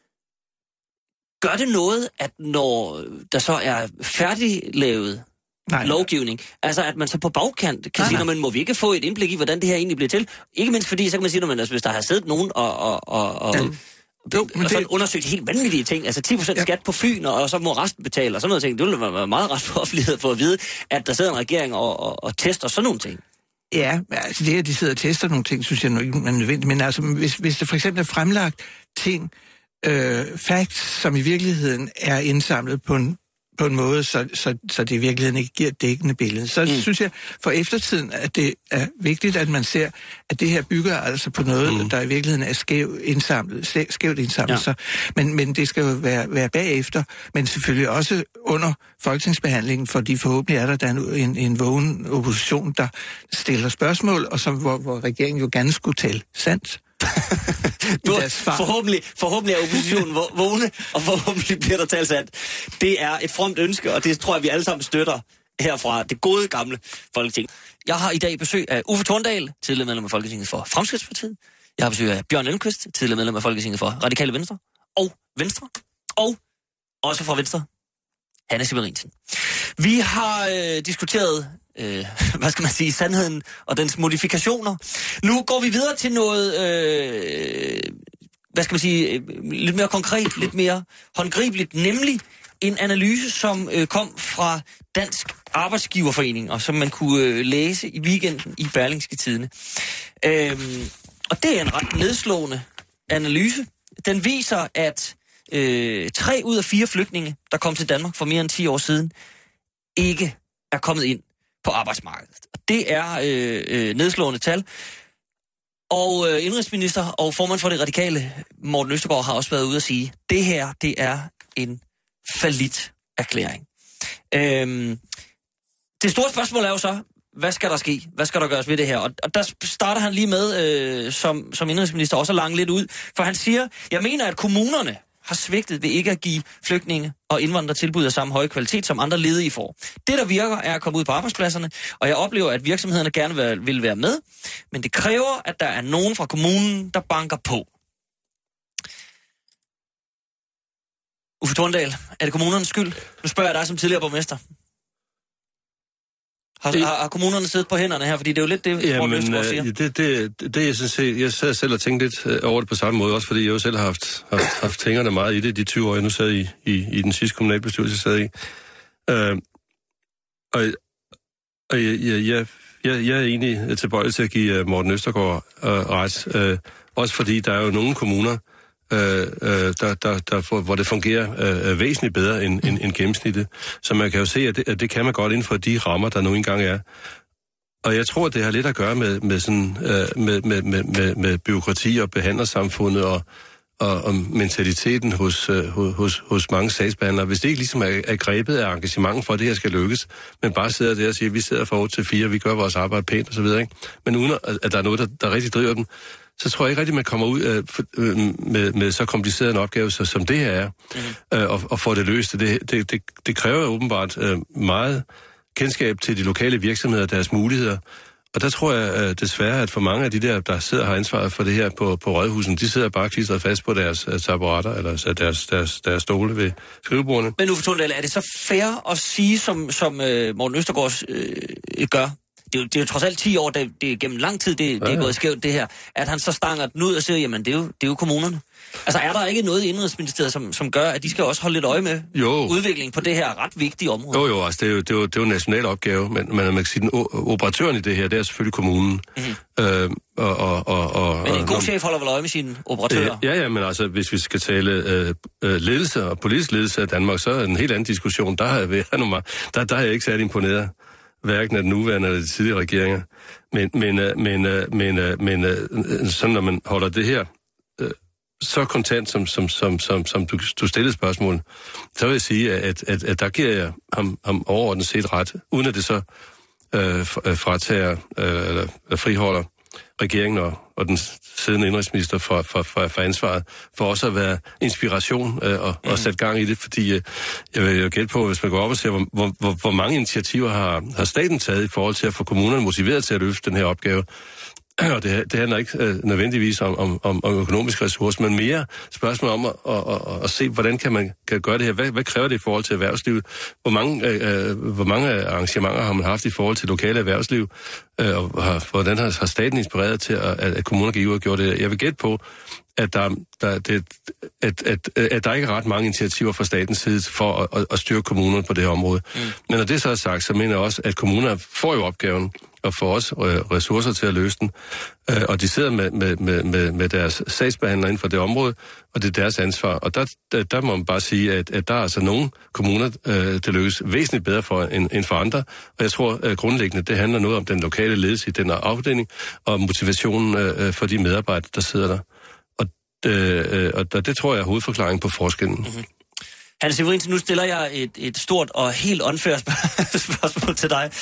gør det noget, at når der så er færdiglavet nej, lovgivning, altså at man så på bagkant kan nej, sige, når man må vi ikke få et indblik i, hvordan det her egentlig bliver til? Ikke mindst fordi, så kan man sige, når man, altså, hvis der har siddet nogen og... og, og, og ja. Jo, men og så det... undersøgt helt vanvittige ting, altså ti procent ja. Skat på Fyn, og så må resten betale, og sådan noget ting. Det ville være meget ret på offentlighed for at vide, at der sidder en regering og, og, og tester sådan nogle ting. Ja, altså det, at de sidder og tester nogle ting, synes jeg nu ikke er nødvendigt. Men altså, hvis, hvis der for eksempel er fremlagt ting, øh, facts, som i virkeligheden er indsamlet på en på en måde, så, så, så det i virkeligheden ikke giver et dækkende billede. Så mm. synes jeg for eftertiden, at det er vigtigt, at man ser, at det her bygger altså på noget, mm. der i virkeligheden er skæv indsamlet, skævt indsamlet. Ja. Så, men, men det skal jo være, være bagefter, men selvfølgelig også under folketingsbehandlingen, fordi forhåbentlig er der, der en, en vågen opposition, der stiller spørgsmål, og som, hvor, hvor regeringen jo gerne skulle tale sandt. Du, forhåbentlig, forhåbentlig er oppositionen vågne, og forhåbentlig bliver der talt sandt. Det er et fromt ønske, og det tror jeg, vi alle sammen støtter herfra det gode gamle Folketing. Jeg har i dag besøg af Uffe Torndal, tidligere medlem af Folketinget for Fremskridtspartiet. Jeg har besøg af Bjørn Elmquist, tidligere medlem af Folketinget for Radikale Venstre, og Venstre, og også fra Venstre, Hanne Severinsen. Vi har øh, diskuteret Øh, hvad skal man sige, sandheden og dens modifikationer. Nu går vi videre til noget, øh, hvad skal man sige, øh, lidt mere konkret, lidt mere håndgribeligt, nemlig en analyse, som øh, kom fra Dansk Arbejdsgiverforening, og som man kunne øh, læse i weekenden i Berlingske Tidende. Øh, og det er en ret nedslående analyse. Den viser, at øh, tre ud af fire flygtninge, der kom til Danmark for mere end ti år siden, ikke er kommet ind på arbejdsmarkedet. Det er øh, øh, nedslående tal. Og øh, indrigsminister og formand for det radikale, Morten Østergaard, har også været ude at sige, at det her, det er en fallit erklæring. Øhm, det store spørgsmål er jo så, hvad skal der ske? Hvad skal der gøres ved det her? Og, og der starter han lige med, øh, som, som indrigsminister, også at lange lidt ud. For han siger, jeg mener, at kommunerne har svigtet ved ikke at give flygtninge og indvandrere tilbud af samme høje kvalitet, som andre ledige får. Det, der virker, er at komme ud på arbejdspladserne, og jeg oplever, at virksomhederne gerne vil være med, men det kræver, at der er nogen fra kommunen, der banker på. Uffe Torndal, er det kommunernes skyld? Nu spørger jeg dig som tidligere borgmester. Har, det, har, har kommunerne siddet på hænderne her? Fordi det er jo lidt det, ja, Morten Østergaard siger. Det, det, det jeg synes, jeg, jeg sad selv og tænkte lidt over det på samme måde, også fordi jeg jo selv har haft, haft, haft fingrene meget i det, de tyve år, jeg nu sad i, i, i den sidste kommunalbestyrelse, jeg sad i. Uh, og og jeg, jeg, jeg, jeg er egentlig tilbøjelig til at give Morten Østergaard uh, ret, uh, også fordi der er jo nogle kommuner, Øh, øh, der, der, der, hvor det fungerer øh, væsentligt bedre end, end, end gennemsnittet. Så man kan jo se, at det, at det kan man godt inden for de rammer, der nu engang er. Og jeg tror, det har lidt at gøre med, med, sådan, øh, med, med, med, med, med byråkrati og behandlersamfundet og, og, og mentaliteten hos, øh, hos, hos mange sagsbehandlere. Hvis det ikke ligesom er, er grebet af engagement for, at det her skal lykkes, men bare sidder der og siger, at vi sidder fra otte til fire, vi gør vores arbejde pænt osv., ikke? Men uden at der er noget, der, der rigtig driver dem, så tror jeg ikke rigtig, man kommer ud af, øh, med, med så kompliceret en opgave, så, som det her er, mm-hmm. øh, og, og får det løst. Det, det, det, det kræver åbenbart øh, meget kendskab til de lokale virksomheder og deres muligheder, Og der tror jeg uh, desværre, at for mange af de der, der sidder og har ansvaret for det her på, på rådhusen, de sidder bare klistret fast på deres uh, taburetter, eller uh, deres, deres, deres stole ved skrivebordene. Men nu fortæller jeg, er det så fair at sige, som, som uh, Morten Østergaard uh, gør? Det er, jo, det er jo trods alt ti år, det, det er gennem lang tid, det, det er ja, ja. gået skævt, det her. At han så stanger den ud og siger, jamen det er jo, det er jo kommunerne. Altså er der ikke noget i Indenrigsministeriet, som, som gør, at de skal også holde lidt øje med jo. udviklingen på det her ret vigtige område? Jo, jo, altså det er jo, det er jo, det er jo en national opgave, men, men man kan sige, den operatøren i det her, det er selvfølgelig kommunen. Mm-hmm. Øh, og, og, og, og, men en god chef holder vel øje med sine operatører? Øh, ja, ja, men altså hvis vi skal tale øh, ledelse og politisk ledelse af Danmark, så er det en helt anden diskussion. Der har jeg, været, der, der har jeg ikke særlig imponeret. Hverken af den nuværende eller de tidligere regeringer. Men, men, men, men, men sådan når man holder det her så kontant, som, som, som, som, som du, du stillede spørgsmål, så vil jeg sige, at, at, at der giver jeg ham, ham overordnet set ret, uden at det så øh, fratager øh, eller friholder regeringen og, og den siddende indrigsminister for, for, for, for ansvaret, for også at være inspiration øh, og, mm. og sætte gang i det, fordi øh, jeg vil jo gætte på, hvis man går op og ser, hvor, hvor, hvor, hvor mange initiativer har, har staten taget i forhold til at få kommunerne motiveret til at løfte den her opgave. Og det, det handler ikke øh, nødvendigvis om, om, om, om økonomiske ressourcer, men mere spørgsmål om at, at, at, at se, hvordan kan man kan gøre det her. Hvad, hvad kræver det i forhold til erhvervslivet? Hvor mange, øh, hvor mange arrangementer har man haft i forhold til lokale erhvervsliv? Øh, og har, hvordan har, har staten inspireret til, at, at kommuner gik ud og gjorde det? Jeg vil gætte på, at der, der, det, at, at, at der ikke er ret mange initiativer fra statens side for at, at styrke kommunerne på det her område. Mm. Men når det så er sagt, så mener jeg også, at kommuner får jo opgaven og får også ressourcer til at løse den. Og de sidder med, med, med, med deres sagsbehandler inden for det område, og det er deres ansvar. Og der, der, der må man bare sige, at, at der er altså nogle kommuner, det lykkes væsentligt bedre for end, end for andre. Og jeg tror at grundlæggende, det handler noget om den lokale ledelse i den afdeling, og motivationen for de medarbejdere, der sidder der. Og, øh, og det tror jeg er hovedforklaringen på forskellen. Mm-hmm. Hans Severinsen, nu stiller jeg et, et stort og helt unfair spørgsmål til dig.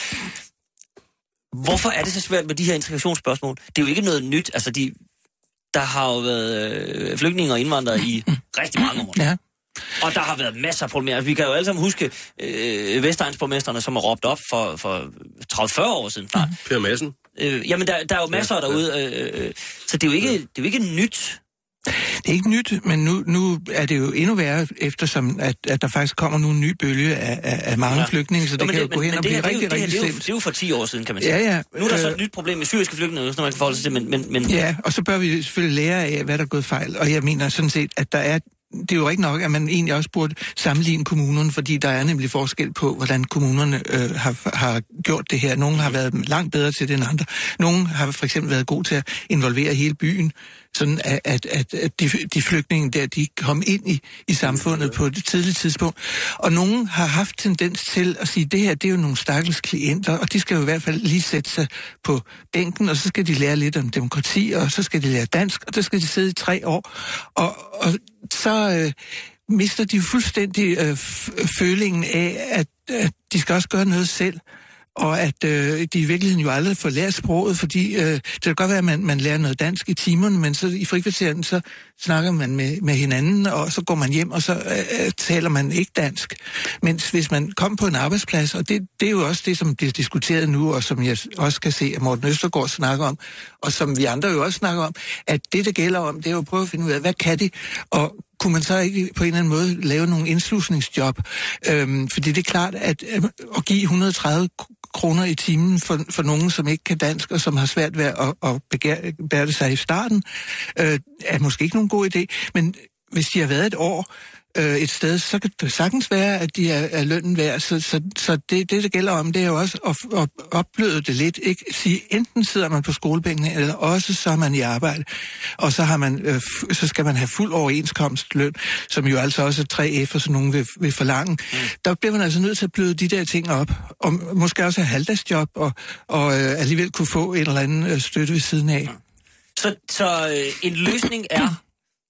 Hvorfor er det så svært med de her integrationsspørgsmål? Det er jo ikke noget nyt. Altså, de, der har jo været øh, flygtninge og indvandrere i rigtig mange år. Ja. Og der har været masser af problemer. Vi kan jo alle sammen huske øh, Vestegnsborgmesterne, som har råbt op for, for tredive til fyrre år siden. Mm. Per Madsen. Øh, jamen, der, der er jo masser ja, derude. Øh, øh, så det er jo ikke, det er jo ikke nyt. Det er ikke nyt, men nu, nu er det jo endnu værre, eftersom at, at der faktisk kommer nu en ny bølge af, af, af mange ja. flygtninge, så det jo, kan det, jo gå hen og blive rigtig, rigtig, rigtig slemt. Det er jo for ti år siden, kan man sige. Ja, ja. Nu er der øh, så et nyt problem med syriske flygtninge, som man kan forholde sig til, men, men, men... Ja, og så bør vi selvfølgelig lære af, hvad der er gået fejl, og jeg mener sådan set, at der er... Det er jo ikke nok, at man egentlig også burde sammenligne kommunerne, fordi der er nemlig forskel på, hvordan kommunerne øh, har, har gjort det her. Nogle har været langt bedre til det end andre. Nogle har for eksempel været gode til at involvere hele byen, sådan at, at, at, at de, de flygtninge der, de kom ind i, i samfundet på et tidligt tidspunkt. Og nogle har haft tendens til at sige, det her, det er jo nogle stakkels klienter, og de skal jo i hvert fald lige sætte sig på bænken, og så skal de lære lidt om demokrati, og så skal de lære dansk, og så skal de sidde i tre år. Og, og så øh, mister de jo fuldstændig øh, følingen af, at, at de skal også gøre noget selv. Og at øh, de i virkeligheden jo aldrig får lært sproget, fordi øh, det kan godt være, at man, man lærer noget dansk i timerne, men så i frikvarteren, så snakker man med, med hinanden, og så går man hjem, og så øh, taler man ikke dansk. Mens hvis man kommer på en arbejdsplads, og det, det er jo også det, som bliver diskuteret nu, og som jeg også kan se, at Morten Østergaard snakker om, og som vi andre jo også snakker om, at det, der gælder om, det er jo at prøve at finde ud af, hvad kan de, og kunne man så ikke på en eller anden måde lave nogle indslusningsjob? Øhm, fordi det er klart, at øh, at give et hundrede og tredive kroner i timen for, for nogen, som ikke kan dansk, og som har svært ved at, at begære, bære det sig i starten, øh, er måske ikke nogen god idé. Men hvis de har været et år øh, et sted, så kan det sagtens være, at de er, er lønnen værd. Så, så, så det, det, der gælder om, det er jo også at, at opbløde det lidt. Ikke sige, enten sidder man på skolebænken, eller også så er man i arbejde. Og så, har man, øh, så skal man have fuld overenskomstløn, som jo altså også tre F og sådan nogen vil, vil forlange. Mm. Der bliver man altså nødt til at bløde de der ting op. Og måske også have halvdagsjob, og, og øh, alligevel kunne få en eller anden øh, støtte ved siden af. Så, så øh, en løsning er,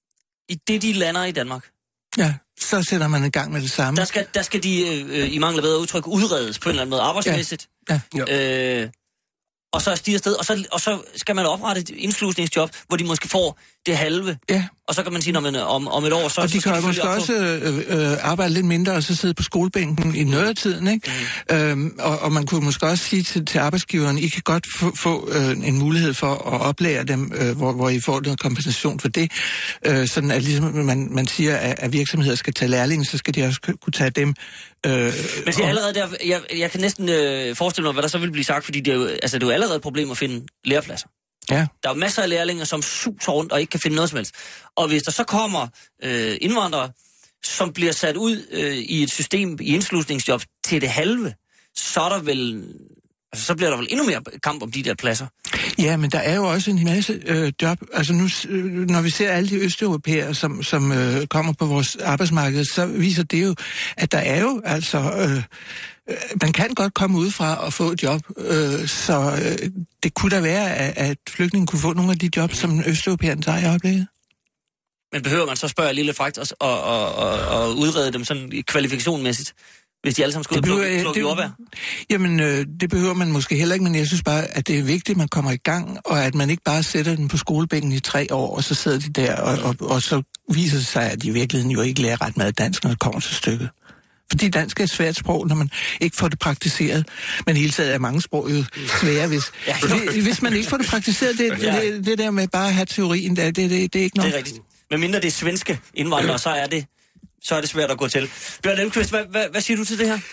i det de lander i Danmark? Ja, så sætter man i gang med det samme. Der skal, der skal de, øh, i mangel af bedre udtryk, udredes på en eller anden måde arbejdsmæssigt. Ja. Ja. Øh, og så stiger sted, og så, og så skal man oprette et indslusningsjob, hvor de måske får det halve. Ja. og så kan man sige, når man, om, om et år... Så, og de så kan de måske også øh, øh, arbejde lidt mindre, og så sidde på skolebænken i noget af tiden, ikke? Mm. Øhm, og, og man kunne måske også sige til, til arbejdsgiveren, I kan godt få, få øh, en mulighed for at oplære dem, øh, hvor, hvor I får noget kompensation for det. Øh, sådan at ligesom man, man siger, at, at virksomheder skal tage lærlinge, så skal de også kunne tage dem. Øh, Men så allerede der, jeg, jeg kan næsten øh, forestille mig, hvad der så vil blive sagt, fordi det er jo, altså, det er jo allerede et problem at finde lærepladser. Ja. Der er jo masser af lærlinge, som suser rundt og ikke kan finde noget som helst. Og hvis der så kommer øh, indvandrere, som bliver sat ud øh, i et system, i indslusningsjob til det halve, så er der vel... Altså, så bliver der vel endnu mere kamp om de der pladser. Ja, men der er jo også en masse øh, job. Altså nu, øh, når vi ser alle de østeuropæere, som, som øh, kommer på vores arbejdsmarked, så viser det jo, at der er jo altså... Øh, man kan godt komme udefra og få et job, øh, så øh, det kunne da være, at, at flygtningen kunne få nogle af de jobs, som østeuropæerne tager i øjeblikket. Men behøver man så spørge lille fragt og, og, og, og udrede dem sådan kvalifikationmæssigt? Hvis de alle sammen skal ud og plukke, plukke jordbær? Jamen, øh, det behøver man måske heller ikke, men jeg synes bare, at det er vigtigt, at man kommer i gang, og at man ikke bare sætter den på skolebænken i tre år, og så sidder de der, og, og, og så viser det sig, at de i virkeligheden jo ikke lærer ret meget dansk, når det kommer til stykket. Fordi dansk er et svært sprog, når man ikke får det praktiseret. Men hele taget er mange sprog jo svære, hvis, ja, hvis man ikke får det praktiseret. Det, ja. det, det der med bare at have teorien, det, det, det, det er ikke noget. Det er rigtigt. Men mindre det er svenske indvandrere, så er det, så er det svært at gå til. Bjørn Elmqvist, hvad, hvad, hvad siger du til det her?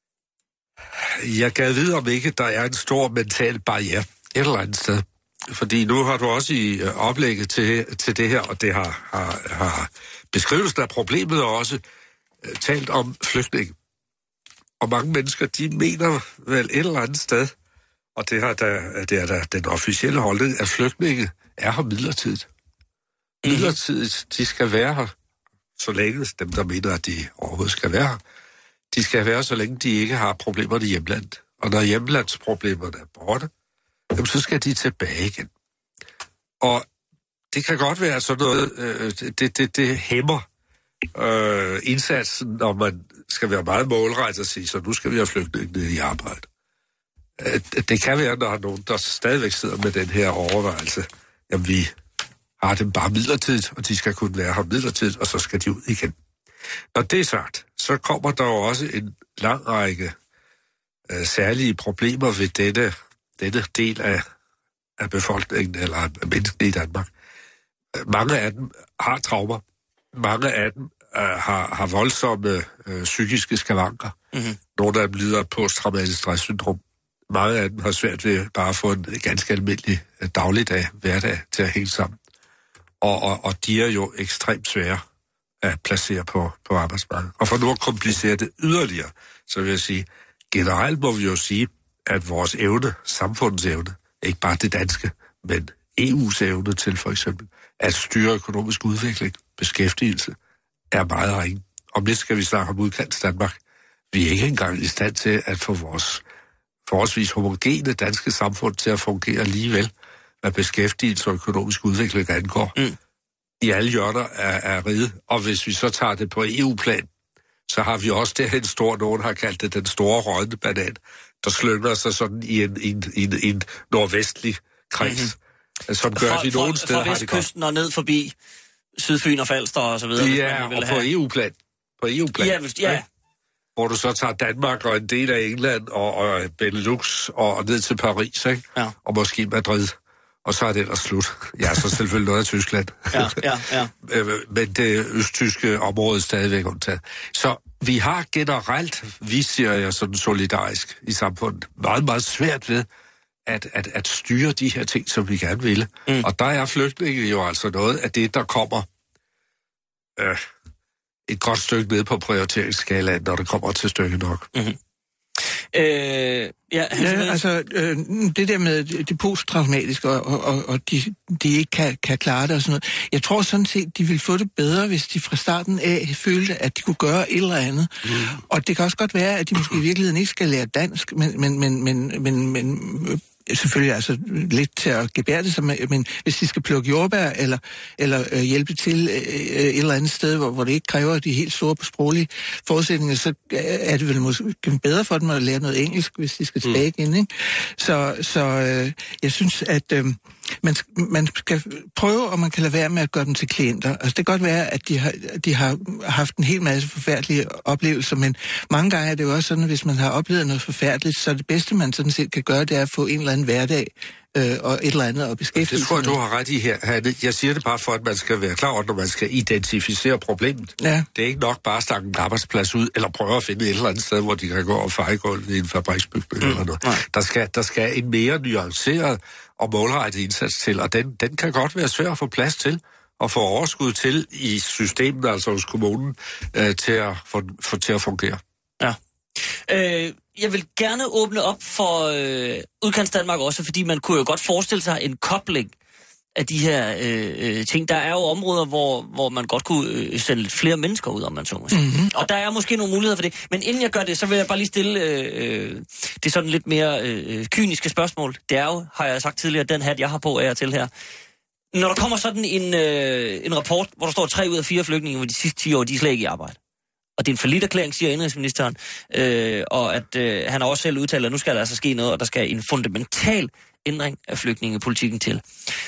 Jeg gad vide, om ikke der er en stor mental barriere et eller andet sted. Fordi nu har du også i oplægget til, til det her, og det har, har, har beskrivelsen af problemet også uh, talt om flygtninge. Og mange mennesker, de mener vel et eller andet sted, og det, har der, det er der den officielle holdning, at flygtninge er her midlertidigt. Mm. Midlertidigt, de skal være her, så længe dem, der mener, at de overhovedet skal være her, de skal være, så længe de ikke har problemer i hjemlandet. Og når hjemlandsproblemerne er borte, jamen, så skal de tilbage igen. Og det kan godt være sådan noget, øh, det, det, det hæmmer øh, indsatsen, når man skal være meget målrettet og sige, så nu skal vi have flygtninge i arbejde. Øh, det kan være, når der er nogen, der stadigvæk sidder med den her overvejelse, jamen vi har dem bare midlertidigt, og de skal kunne være her midlertidigt, og så skal de ud igen. Når det er sagt, så kommer der jo også en lang række øh, særlige problemer ved dette, denne del af, af befolkningen, eller af menneskene i Danmark. Mange af dem har traumer. Mange af dem øh, har, har voldsomme øh, psykiske skavanker. Mm-hmm. Nogle af dem lider af posttraumatisk stresssyndrom. Mange af dem har svært ved bare at få en ganske almindelig øh, dagligdag, hverdag til at hænge sammen. Og, og, og de er jo ekstremt svære at placere på, på arbejdsmarkedet. Og for nu at komplicere det yderligere, så vil jeg sige, generelt må vi jo sige, at vores evne, samfundets evne, ikke bare det danske, men E U's evne til for eksempel, at styre økonomisk udvikling, beskæftigelse, er meget ringe. Om det skal vi snakke om udkants Danmark. Vi er ikke engang i stand til at få vores forholdsvis homogene danske samfund til at fungere alligevel, hvad beskæftigelse og økonomisk udvikling angår. Mm. I alle hjørner af, af riget. Og hvis vi så tager det på E U-plan, så har vi også det, en stor, nogen har kaldt det den store rådne banan, der slynger sig sådan i en, en, en, en nordvestlig kreds, mm-hmm. som gør, at vi nogle steder har det godt. Fra vestkysten og ned forbi Sydfyn og Falster og så videre. Ja, og på E U-plan. På E U-plan. Ja, hvis, ja. Hvor du så tager Danmark og en del af England og, og Benelux og, og ned til Paris, ikke? Ja. Og måske Madrid. Og så er det ellers slut. Ja, så selvfølgelig noget af Tyskland. Ja, ja, ja. Men det østtyske område er stadigvæk undtaget. Så vi har generelt, vi siger jeg sådan solidarisk i samfundet, meget, meget svært ved at, at, at styre de her ting, som vi gerne vil. Mm. Og der er flygtninge jo altså noget af det, der kommer øh, et godt stykke ned på prioriteringsskalaen, når det kommer til stykket nok. Mm-hmm. Øh, ja, ja, altså øh, det der med det posttraumatiske, og, og, og de, de ikke kan, kan klare det og sådan noget. Jeg tror sådan set, de ville få det bedre, hvis de fra starten af følte, at de kunne gøre et eller andet. Mm. Og det kan også godt være, at de måske i virkeligheden ikke skal lære dansk, men, men, men, men, men, men selvfølgelig altså lidt til at gebærde sig, men hvis de skal plukke jordbær, eller, eller øh, hjælpe til øh, et eller andet sted, hvor, hvor det ikke kræver de helt store sproglige forudsætninger, så er det vel måske bedre for dem at lære noget engelsk, hvis de skal tilbage igen, ikke? Så, så øh, jeg synes, at øh, man, man skal prøve, om man kan lade være med at gøre dem til klienter. Altså, det kan godt være, at de har, de har haft en hel masse forfærdelige oplevelser, men mange gange er det jo også sådan, at hvis man har oplevet noget forfærdeligt, så det bedste, man sådan set kan gøre, det er at få en eller anden hverdag øh, og et eller andet at beskæftige sig. Det tror jeg, du har ret i her, Hanne. Jeg siger det bare for, at man skal være klar over, når man skal identificere problemet. Ja. Det er ikke nok bare at stakke en arbejdsplads ud, eller prøve at finde et eller andet sted, hvor de kan gå og feje gulvet i en fabriksbygning mm. eller noget. Der skal, der skal en mere nuanceret og målrettet indsats til, og den, den kan godt være svær at få plads til, og få overskud til i systemet, altså hos kommunen, øh, til, at få, for, til at fungere. Ja. Øh, jeg vil gerne åbne op for øh, Udkants Danmark også, fordi man kunne jo godt forestille sig en kobling af de her øh, ting. Der er jo områder, hvor, hvor man godt kunne øh, sende lidt flere mennesker ud, om man så må sige. Mm-hmm. Og der er måske nogle muligheder for det. Men inden jeg gør det, så vil jeg bare lige stille øh, det sådan lidt mere øh, kyniske spørgsmål. Det er jo, har jeg sagt tidligere, den hat, jeg har på af og til her. Når der kommer sådan en, øh, en rapport, hvor der står tre ud af fire flygtninge over de sidste ti år, de er slet ikke i arbejde. Og det er en falliterklæring, siger indrigsministeren, øh, og at øh, han har også selv udtalt, at nu skal der altså ske noget, og der skal en fundamental ændring af flygtningepolitikken til.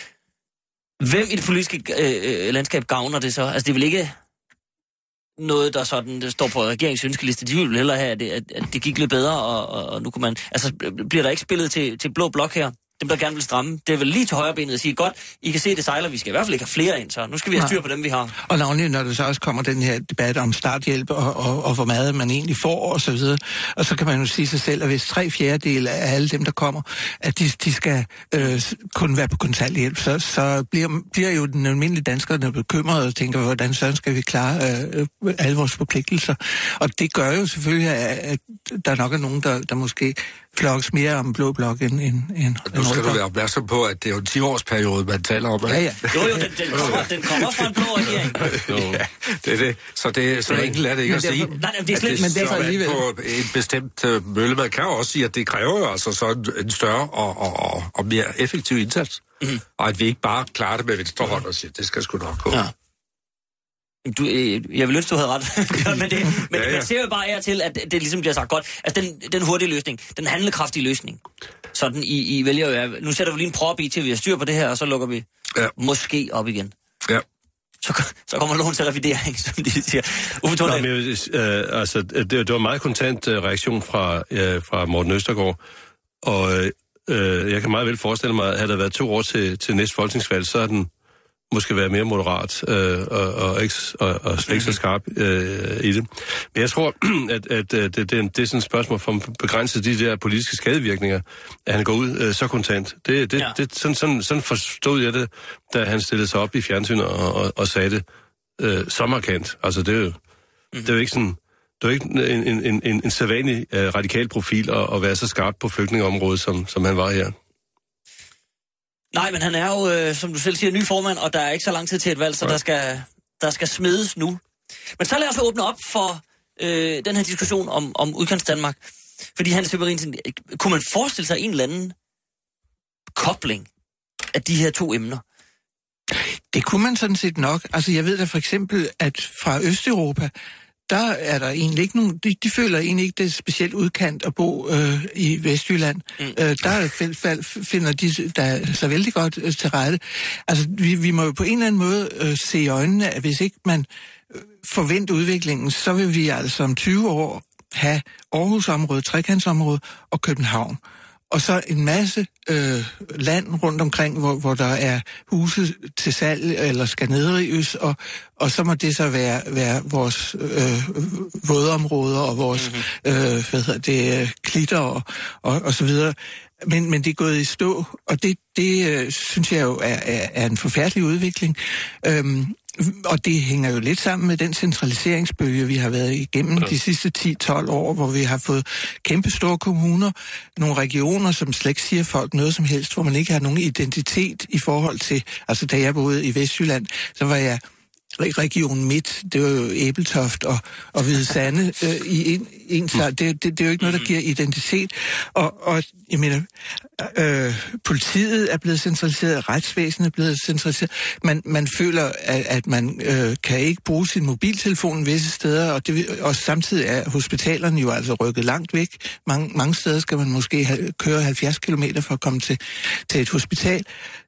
Hvem i det politiske øh, landskab gavner det så? Altså, det er vel ikke noget, der sådan der står på regeringens ønskeliste. De vil hellere have, at det, at, at det gik lidt bedre, og, og, og nu kunne man... Altså, bliver der ikke spillet til, til blå blok her? Dem, der gerne vil stramme. Det er vel lige til højre benet at sige, godt, I kan se, det sejler, vi skal i hvert fald ikke have flere ind, så nu skal vi have styr på dem, vi har. Og navnlig, når der så også kommer den her debat om starthjælp, og, og, og hvor meget man egentlig får, og så videre. Og så kan man jo sige sig selv, at hvis tre fjerdedele af alle dem, der kommer, at de, de skal øh, kun være på kontanthjælp, så, så bliver, bliver jo den almindelige danskere bekymrede og tænker, hvordan så skal vi klare øh, alle vores forpligtelser. Og det gør jo selvfølgelig, at der nok er nogen, der, der måske flokkes mere om blå blok end... end, end nu skal du være opmærksom på, at det er jo en ti-årsperiode, man taler om. Ja, ja. Jo, jo, den, den, kommer, den kommer fra en blå regering. Ja, det er det. Så, det, så enkelt er det ikke at sige, nej, nej, det er slet, at det men derfor alligevel på en bestemt uh, mølle. Man kan jo også sige, at det kræver jo altså sådan en større og, og, og, og mere effektiv indsats. Mm. Og at vi ikke bare klarer det med venstre hånd og siger, det skal sgu nok gå. Ja. Du, øh, jeg vil ønske, du havde ret. men det, men ja, ja. Man ser jo bare her til, at det ligesom bliver sagt godt. Altså, den, den hurtige løsning, den handlekraftige løsning. Sådan, I, I vælger jo, nu sætter vi lige en prop i til, vi har styr på det her, og så lukker vi ja. måske op igen. Ja. Så, så kommer nogen til revidering, som de siger. Uffe Thorndal. Nå, men, øh, altså, det, det var en meget kontant øh, reaktion fra, øh, fra Morten Østergaard, og øh, jeg kan meget vel forestille mig, at havde der været to år til, til næste folketingsvalg, så er den måske være mere moderat øh, og, og, ikke, og, og ikke så skarp øh, i det. Men jeg tror, at, at, at det, det, det er sådan et spørgsmål for at begrænse de der politiske skadevirkninger, at han går ud øh, så kontant. Det, det, ja. det, sådan, sådan, sådan forstod jeg det, da han stillede sig op i fjernsynet og, og, og sagde det øh, så markant. Altså, det er jo, mm-hmm. det er jo ikke sådan... Det er ikke en, en, en, en, en sædvanlig øh, radikal profil at, at være så skarp på flygtningeområdet, som, som han var her. Nej, men han er jo, øh, som du selv siger, ny formand, og der er ikke så lang tid til et valg, så ja. der, skal, der skal smedes nu. Men så lad os åbne op for øh, den her diskussion om, om Udkants Danmark. Fordi Hans Severinsen, kunne man forestille sig en eller anden kobling af de her to emner? Det kunne man sådan set nok. Altså jeg ved da for eksempel, at fra Østeuropa, der er der egentlig ikke nogen, de, de føler egentlig ikke, det er specielt udkant at bo øh, i Vestjylland. Mm. Øh, der fald, finder de der så vældig godt øh, til rette. Altså, vi, vi må jo på en eller anden måde øh, se i øjnene, at hvis ikke man øh, forventer udviklingen, så vil vi altså om tyve år have Aarhusområdet, Trekantsområdet og København. Og så en masse øh, land rundt omkring, hvor, hvor der er huse til salg eller skal nedrives, og, og så må det så være, være vores øh, vådområder og vores mm-hmm. øh, hvad hedder det, klitter og, og, og så videre. Men, men det er gået i stå, og det, det øh, synes jeg jo er, er, er en forfærdelig udvikling. Øhm, Og det hænger jo lidt sammen med den centraliseringsbølge, vi har været igennem ja. de sidste ti til tolv år, hvor vi har fået kæmpe store kommuner, nogle regioner, som slet ikke siger folk noget som helst, hvor man ikke har nogen identitet i forhold til, altså da jeg boede i Vestjylland, så var jeg Region Midt, det var jo Æbeltoft og, og Hvide Sande øh, i en, en det, det, det er jo ikke noget, der giver identitet. Og, og jeg mener, øh, politiet er blevet centraliseret, retsvæsenet er blevet centraliseret. Man, man føler, at, at man øh, kan ikke bruge sin mobiltelefon visse steder, og, det, og samtidig er hospitalerne jo altså rykket langt væk. Mange, mange steder skal man måske have, køre halvfjerds kilometer for at komme til, til et hospital.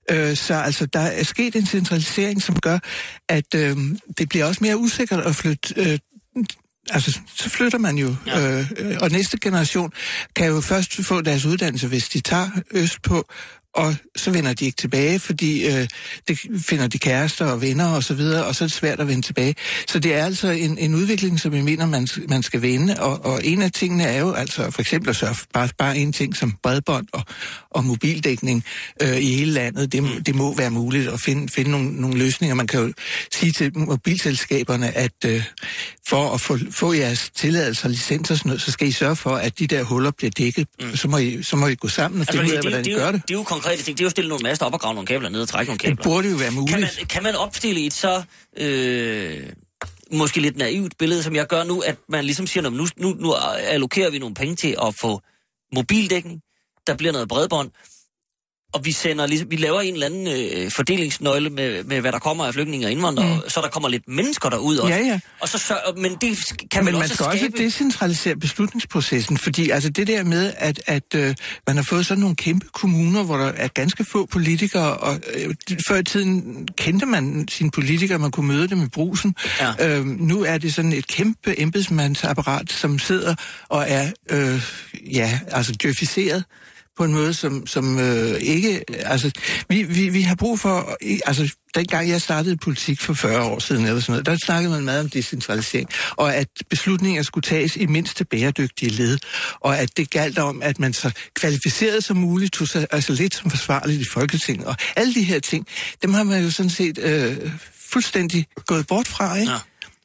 Øh, så altså, der er sket en centralisering, som gør, at øh, det bliver også mere usikkert at flytte... Øh, altså, så flytter man jo. Ja. Øh, og næste generation kan jo først få deres uddannelse, hvis de tager østpå, og så vender de ikke tilbage, fordi øh, det finder de kærester og venner og så videre, og så er det svært at vende tilbage. Så det er altså en, en udvikling, som jeg mener, man, man skal vende, og, og en af tingene er jo altså for eksempel at sørge bare, bare en ting som bredbånd og, og mobildækning øh, i hele landet. Det, det må være muligt at finde, finde nogle, nogle løsninger. Man kan jo sige til mobilselskaberne, at øh, for at få, få jeres tilladelser og licenser sådan noget, så skal I sørge for, at de der huller bliver dækket. Mm. Så, må I, så må I gå sammen og altså, finde ud af, hvordan I gør det. Det er jo konkrete ting. Det er jo stille nogle master op og grave nogle kabler ned og trække nogle kabler. Det burde jo være muligt. Kan man, kan man opstille et så øh, måske lidt naivt billede, som jeg gør nu, at man ligesom siger, nu, nu, nu allokerer vi nogle penge til at få mobildækning, der bliver noget bredbånd, og vi sender ligesom, vi laver en eller anden øh, fordelingsnøgle med, med, hvad der kommer af flygtninge og indvandrere, mm. så der kommer lidt mennesker derud også. Ja, ja. Og så, så, men det kan man men også man skal skabe... også decentralisere beslutningsprocessen, fordi altså det der med, at, at øh, man har fået sådan nogle kæmpe kommuner, hvor der er ganske få politikere, og øh, før i tiden kendte man sine politikere, man kunne møde dem i Brugsen. Ja. Øh, nu er det sådan et kæmpe embedsmandsapparat, som sidder og er, øh, ja, altså djøfiseret på en måde, som, som øh, ikke... Altså, vi, vi, vi har brug for... Altså, dengang jeg startede politik for fyrre år siden, eller sådan noget, der snakkede man meget om decentralisering, og at beslutninger skulle tages i mindste bæredygtige led, og at det galt om, at man så kvalificeret som muligt, tog sig altså lidt som forsvarligt i Folketinget, og alle de her ting, dem har man jo sådan set øh, fuldstændig gået bort fra, ikke? Ja.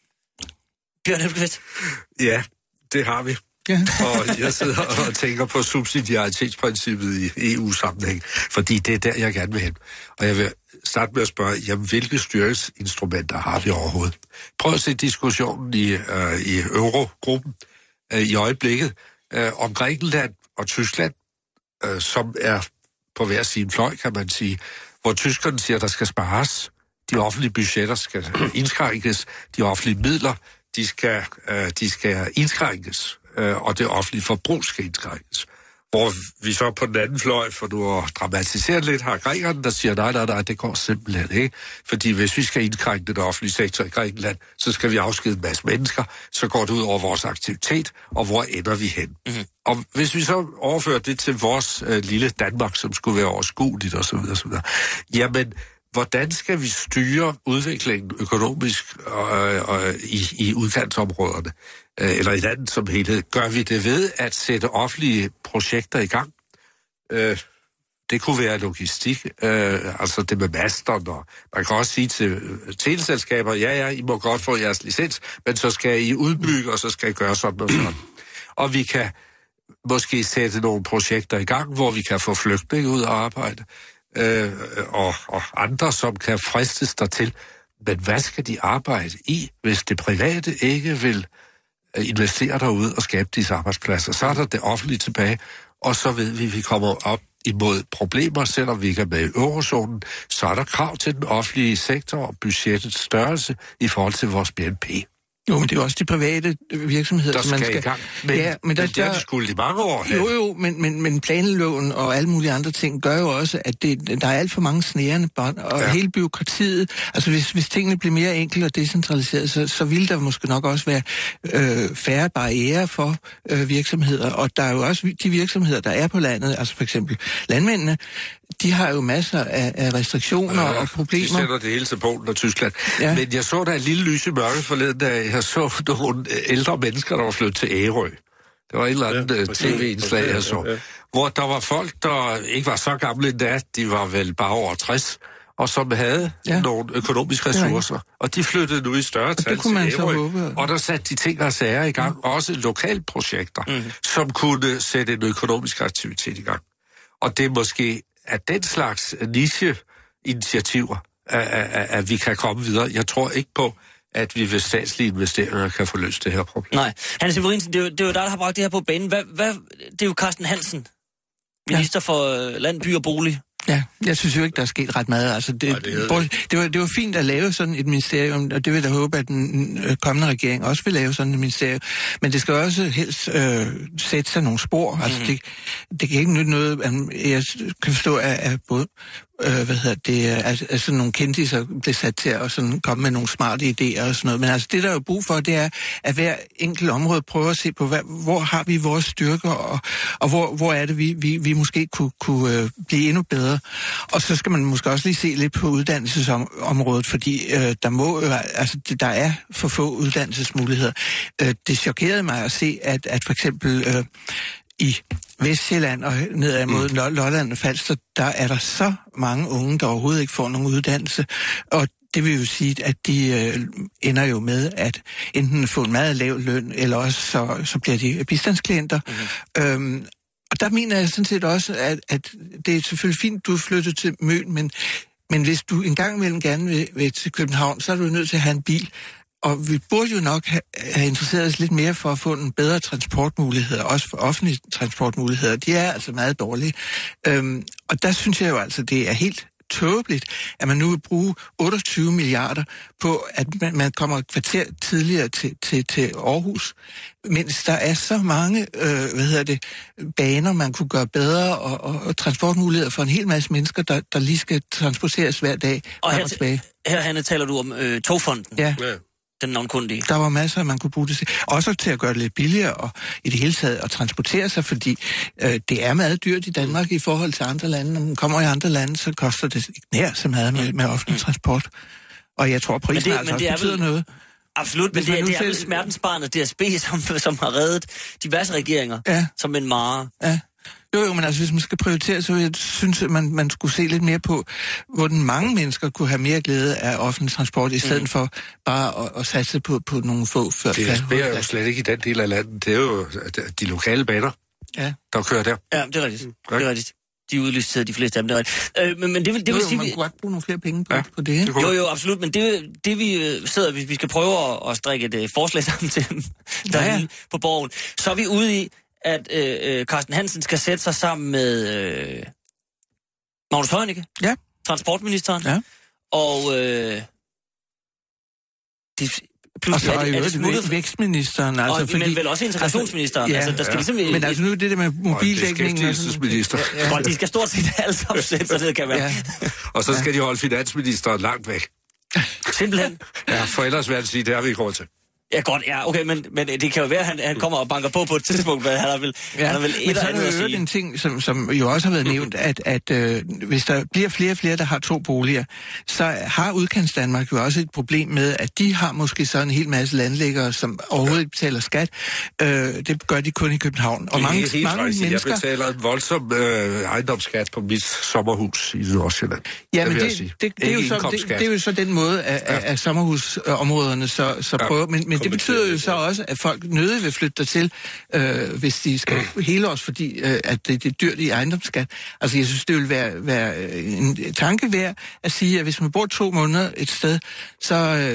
Bjørn Hellqvist. Ja, det har vi. Ja. Og jeg sidder og tænker på subsidiaritetsprincippet i E U-sammenhæng, fordi det er der, jeg gerne vil hen. Og jeg vil starte med at spørge, jamen, hvilke styringsinstrumenter har vi overhovedet? Prøv at se diskussionen i, øh, i Eurogruppen øh, i øjeblikket øh, om Grækenland og Tyskland, øh, som er på hver sin fløj, kan man sige, hvor tyskerne siger, at der skal spares, de offentlige budgetter skal indskrænkes, de offentlige midler, de skal, øh, de skal indskrænkes, og det offentlige forbrug skal indskrænkes. Hvor vi så på den anden fløj, for nu at dramatisere lidt, har grækerne, der siger, nej, nej, nej, det går simpelthen ikke. Fordi hvis vi skal indskrænke den offentlige sektor i Grækenland, så skal vi afskede en masse mennesker, så går det ud over vores aktivitet, og hvor ender vi hen? Mm-hmm. Og hvis vi så overfører det til vores øh, lille Danmark, som skulle være overskueligt osv., osv., jamen, hvordan skal vi styre udviklingen økonomisk øh, øh, i, i udkantsområderne? Eller i landet som helhed, gør vi det ved at sætte offentlige projekter i gang. Øh, det kunne være logistik, øh, altså det med masterne, og man kan også sige til teleselskaber, ja, ja, I må godt få jeres licens, men så skal I udbygge, og så skal I gøre sådan og sådan. Og vi kan måske sætte nogle projekter i gang, hvor vi kan få flygtninge ud og arbejde, øh, og, og andre, som kan fristes dertil. Men hvad skal de arbejde i, hvis det private ikke vil investere derude og skabe disse arbejdspladser? Så er der det offentlige tilbage, og så ved vi, at vi kommer op imod problemer, selvom vi ikke er med i eurozonen, så er der krav til den offentlige sektor og budgettets størrelse i forhold til vores B N P. Jo, men det er jo også de private virksomheder, der som man skal... skal... i gang. Men, ja, men der, men det er de skulle i mange år. Jo, jo, men, men, men planloven og alle mulige andre ting gør jo også, at det, der er alt for mange snærende bånd, og ja. Hele byråkratiet... Altså, hvis, hvis tingene bliver mere enkle og decentraliseret, så, så vil der måske nok også være øh, færre barrierer for øh, virksomheder, og der er jo også de virksomheder, der er på landet, altså for eksempel landmændene, de har jo masser af, af restriktioner ja, og problemer. De sætter det hele til Polen og Tyskland. Ja. Men jeg så der en lille lys i mørke forleden, da jeg så nogle ældre mennesker, der var flyttet til Ærø. Det var et eller andet ja, tv-indslag, jeg så. Ja, ja. Hvor der var folk, der ikke var så gamle endda, de var vel bare over tres, og som havde ja. Nogle økonomiske ressourcer. Ja. Og de flyttede nu i større tal til Ærø. Og der satte de ting og sager i gang, mm. også lokalprojekter, mm. som kunne sætte en økonomisk aktivitet i gang. Og det er måske at den slags niche-initiativer, at, at, at vi kan komme videre. Jeg tror ikke på, at vi ved statslige investeringer kan få løst det her problem. Nej. Hanne Severinsen, det er jo, det er jo dig, der har bragt det her på banen. Hvad, hvad, det er jo Carsten Hansen, minister ja. For Land, By og Bolig. Ja, jeg synes jo ikke, der er sket ret meget. Altså, det, Nej, det, det. Det, var, det var fint at lave sådan et ministerium, og det vil jeg håbe, at den kommende regering også vil lave sådan et ministerium. Men det skal også helst øh, sætte sig nogle spor. Altså, mm. det, det kan ikke nytte noget. Jeg kan forstå, at, at både øh, hvad hedder det, altså, altså nogle kendiser blev sat til at sådan komme med nogle smarte idéer og sådan noget. Men altså det, der er jo brug for, det er, at hver enkelt område prøver at se på, hvad, hvor har vi vores styrker, og, og hvor, hvor er det, vi, vi, vi måske kunne, kunne øh, blive endnu bedre. Og så skal man måske også lige se lidt på uddannelsesområdet, fordi øh, der må, øh, altså der er for få uddannelsesmuligheder. Øh, det chokerede mig at se, at, at for eksempel øh, i Vestsjælland og nedad mod mm. Lolland og Falster, der er der så mange unge, der overhovedet ikke får nogen uddannelse. Og det vil jo sige, at de øh, ender jo med at enten få en meget lav løn, eller også så, så bliver de bistandsklienter. Mm-hmm. Øhm, og der mener jeg sådan set også, at, at det er selvfølgelig fint, du er flyttet til Møn, men, men hvis du engang imellem gerne vil, vil til København, så er du nødt til at have en bil. Og vi burde jo nok have, have interesseret os lidt mere for at få en bedre transportmuligheder, også for offentlige transportmuligheder. De er altså meget dårlige. Øhm, og der synes jeg jo altså, det er helt tåbeligt, at man nu vil bruge otteogtyve milliarder på, at man, man kommer et kvarter tidligere til, til, til Aarhus, mens der er så mange øh, hvad hedder det, baner, man kunne gøre bedre, og, og, og transportmuligheder for en hel masse mennesker, der, der lige skal transporteres hver dag. Og her, og tilbage. Her, Hanne, taler du om øh, togfonden. Ja. ja. Den navnkundige. Der var masser, man kunne bruge det til. Også til at gøre det lidt billigere, og i det hele taget at transportere sig, fordi øh, det er meget dyrt i Danmark i forhold til andre lande. Når man kommer i andre lande, så koster det ikke nær så meget med, med offentlig transport. Og jeg tror, prisen altså også betyder vel noget. Absolut, men det, det er vel smertensbarnet D S B, som, som har reddet diverse regeringer, ja. Som en mare. Ja. Jo, jo, men altså, hvis man skal prioritere, så jeg synes at man, man skulle se lidt mere på, hvordan mange mennesker kunne have mere glæde af offentlig transport, i stedet mm. for bare at, at satse på, på nogle få før. Det er jo slet ikke i den del af landet. Det er jo de lokale baner, ja. der kører der. Ja, det er rigtigt. Mm. Det er rigtigt. De udlyste de fleste af dem, det er rigtigt. Øh, men, men det vil, det jo, vil jo, sige... man vi... kunne godt bruge nogle flere penge på, ja. på det, ikke? Jo, jo, absolut, men det, det vi sidder, hvis vi skal prøve at, at strikke et uh, forslag sammen til dem, der ja, ja. på borgen, så er vi ude i, at øh, Carsten Hansen skal sætte sig sammen med øh, Magnus Heunicke, ja. transportministeren, ja. og øh, de, og så er det, er det smuttet... vækstministeren, altså, og, fordi... Men vel også integrationsministeren, altså, ja, altså, der skal ja. ligesom... Men altså nu er det der med mobildækningen... Og beskæftigelsesminister. Ja, ja. De skal stort set alle sammen sætte sig ned, kan være. Ja. Og så skal ja. de holde finansministeren langt væk. Simpelthen. Ja, for ellers vil jeg sige, det har vi ikke råd til. Ja, godt, ja, okay, men, men det kan jo være, at han, han kommer og banker på på et tidspunkt, hvad han har vel, ja, han har vel et eller andet at sige. Men så er en ting, som, som jo også har været nævnt, at, at øh, hvis der bliver flere og flere, der har to boliger, så har Udkantsdanmark jo også et problem med, at de har måske så en hel masse landlæggere, som overhovedet ikke betaler skat. Øh, det gør de kun i København. Og mange, helt mange rejse. mennesker... Jeg betaler en voldsom øh, ejendomsskat på mit sommerhus i Nordsjælland. Ja, men det, det, det, det, er jo så, det, det er jo så den måde, at, ja. at sommerhusområderne så, så ja. prøver. Men, men det betyder jo så også, at folk nødig vil flytte dertil, øh, hvis de skal hele os, fordi øh, at det, det er dyrt i ejendomsskat. Altså, jeg synes, det vil være, være en tanke værd at sige, at hvis man bor to måneder et sted, så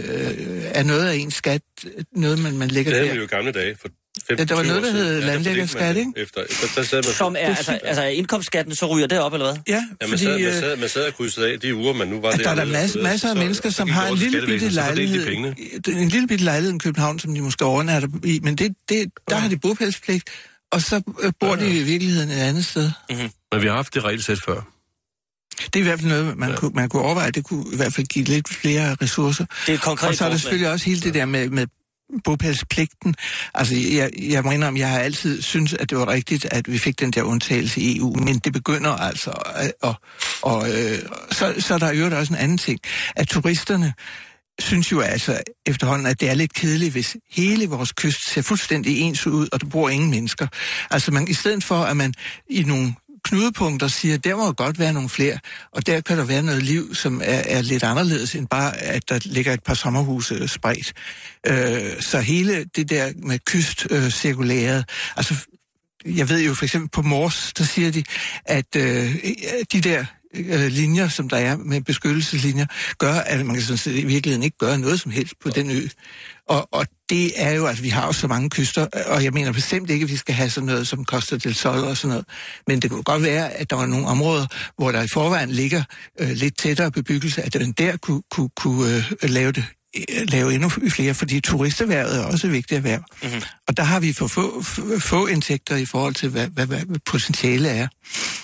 øh, er noget af ens skat noget, man, man lægger der. Det havde vi jo gamle dage, for ja, der var noget, der hed ja, landlæggerskat, ikke? Efter, efter, der sad man som er, altså, altså indkomstskatten, så ryger det op, eller hvad? Ja, ja, man fordi... Sad, man, sad, man sad og krydsede af de uger, man nu var der. Der er der masser, masser af mennesker, som har en lille bitte lejlighed, en lille bitte lejlighed i København, som de måske overnatter i, men det, det, der har de bopælspligt, og så bor de i virkeligheden et andet sted. Mm-hmm. Men vi har haft det regelsæt før. Det er i hvert fald noget, man, ja. kunne, man kunne overveje. Det kunne i hvert fald give lidt flere ressourcer. Det er et konkret og så er der selvfølgelig også hele det der med, med bopælspligten. Altså, jeg, jeg mener, om jeg har altid synes, at det var rigtigt, at vi fik den der undtagelse i E U, men det begynder altså, og, og øh, så, så er der jo også en anden ting, at turisterne synes jo altså efterhånden, at det er lidt kedeligt, hvis hele vores kyst ser fuldstændig ens ud, og der bor ingen mennesker. Altså, man, i stedet for, at man i nogle knudepunkter siger, der må godt være nogle flere, og der kan der være noget liv, som er, er lidt anderledes end bare, at der ligger et par sommerhuse spredt. Øh, så hele det der med kystcirkulæret, øh, altså jeg ved jo for eksempel på Mors, der siger de, at øh, de der øh, linjer, som der er med beskyttelseslinjer, gør, at man kan sådan set i virkeligheden ikke gøre noget som helst på den ø. Og, og det er jo, altså vi har jo så mange kyster, og jeg mener bestemt ikke, at vi skal have sådan noget som Costa del Sol og sådan noget. Men det kunne godt være, at der var nogle områder, hvor der i forvejen ligger øh, lidt tættere bebyggelse, at den der kunne, kunne, kunne øh, lave det lave endnu flere, fordi turisterhvervet er også et vigtigt erhverv. Mm-hmm. Og der har vi for få, få indtægter i forhold til, hvad, hvad, hvad potentiale er.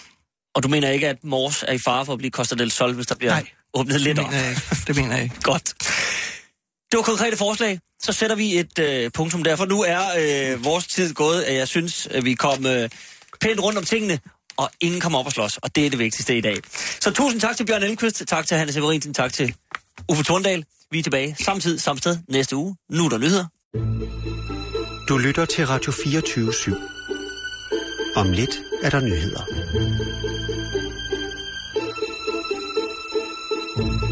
Og du mener ikke, at Mors er i fare for at blive Costa del Sol, hvis der bliver Nej, åbnet lidt det op? mener jeg ikke. Det mener jeg ikke. Godt. Det var konkrete forslag. Så sætter vi et øh, punktum der, for nu er øh, vores tid gået, at jeg synes, at vi kom øh, pænt rundt om tingene, og ingen kommer op og slås, og det er det vigtigste i dag. Så tusind tak til Bjørn Elmqvist, tak til Hanne Severinsen, tak til Uffe Torndal. Vi er tilbage samtidig, samme sted næste uge. Nu er der nyheder. Du lytter til Radio fireogtyve syv. Om lidt er der nyheder.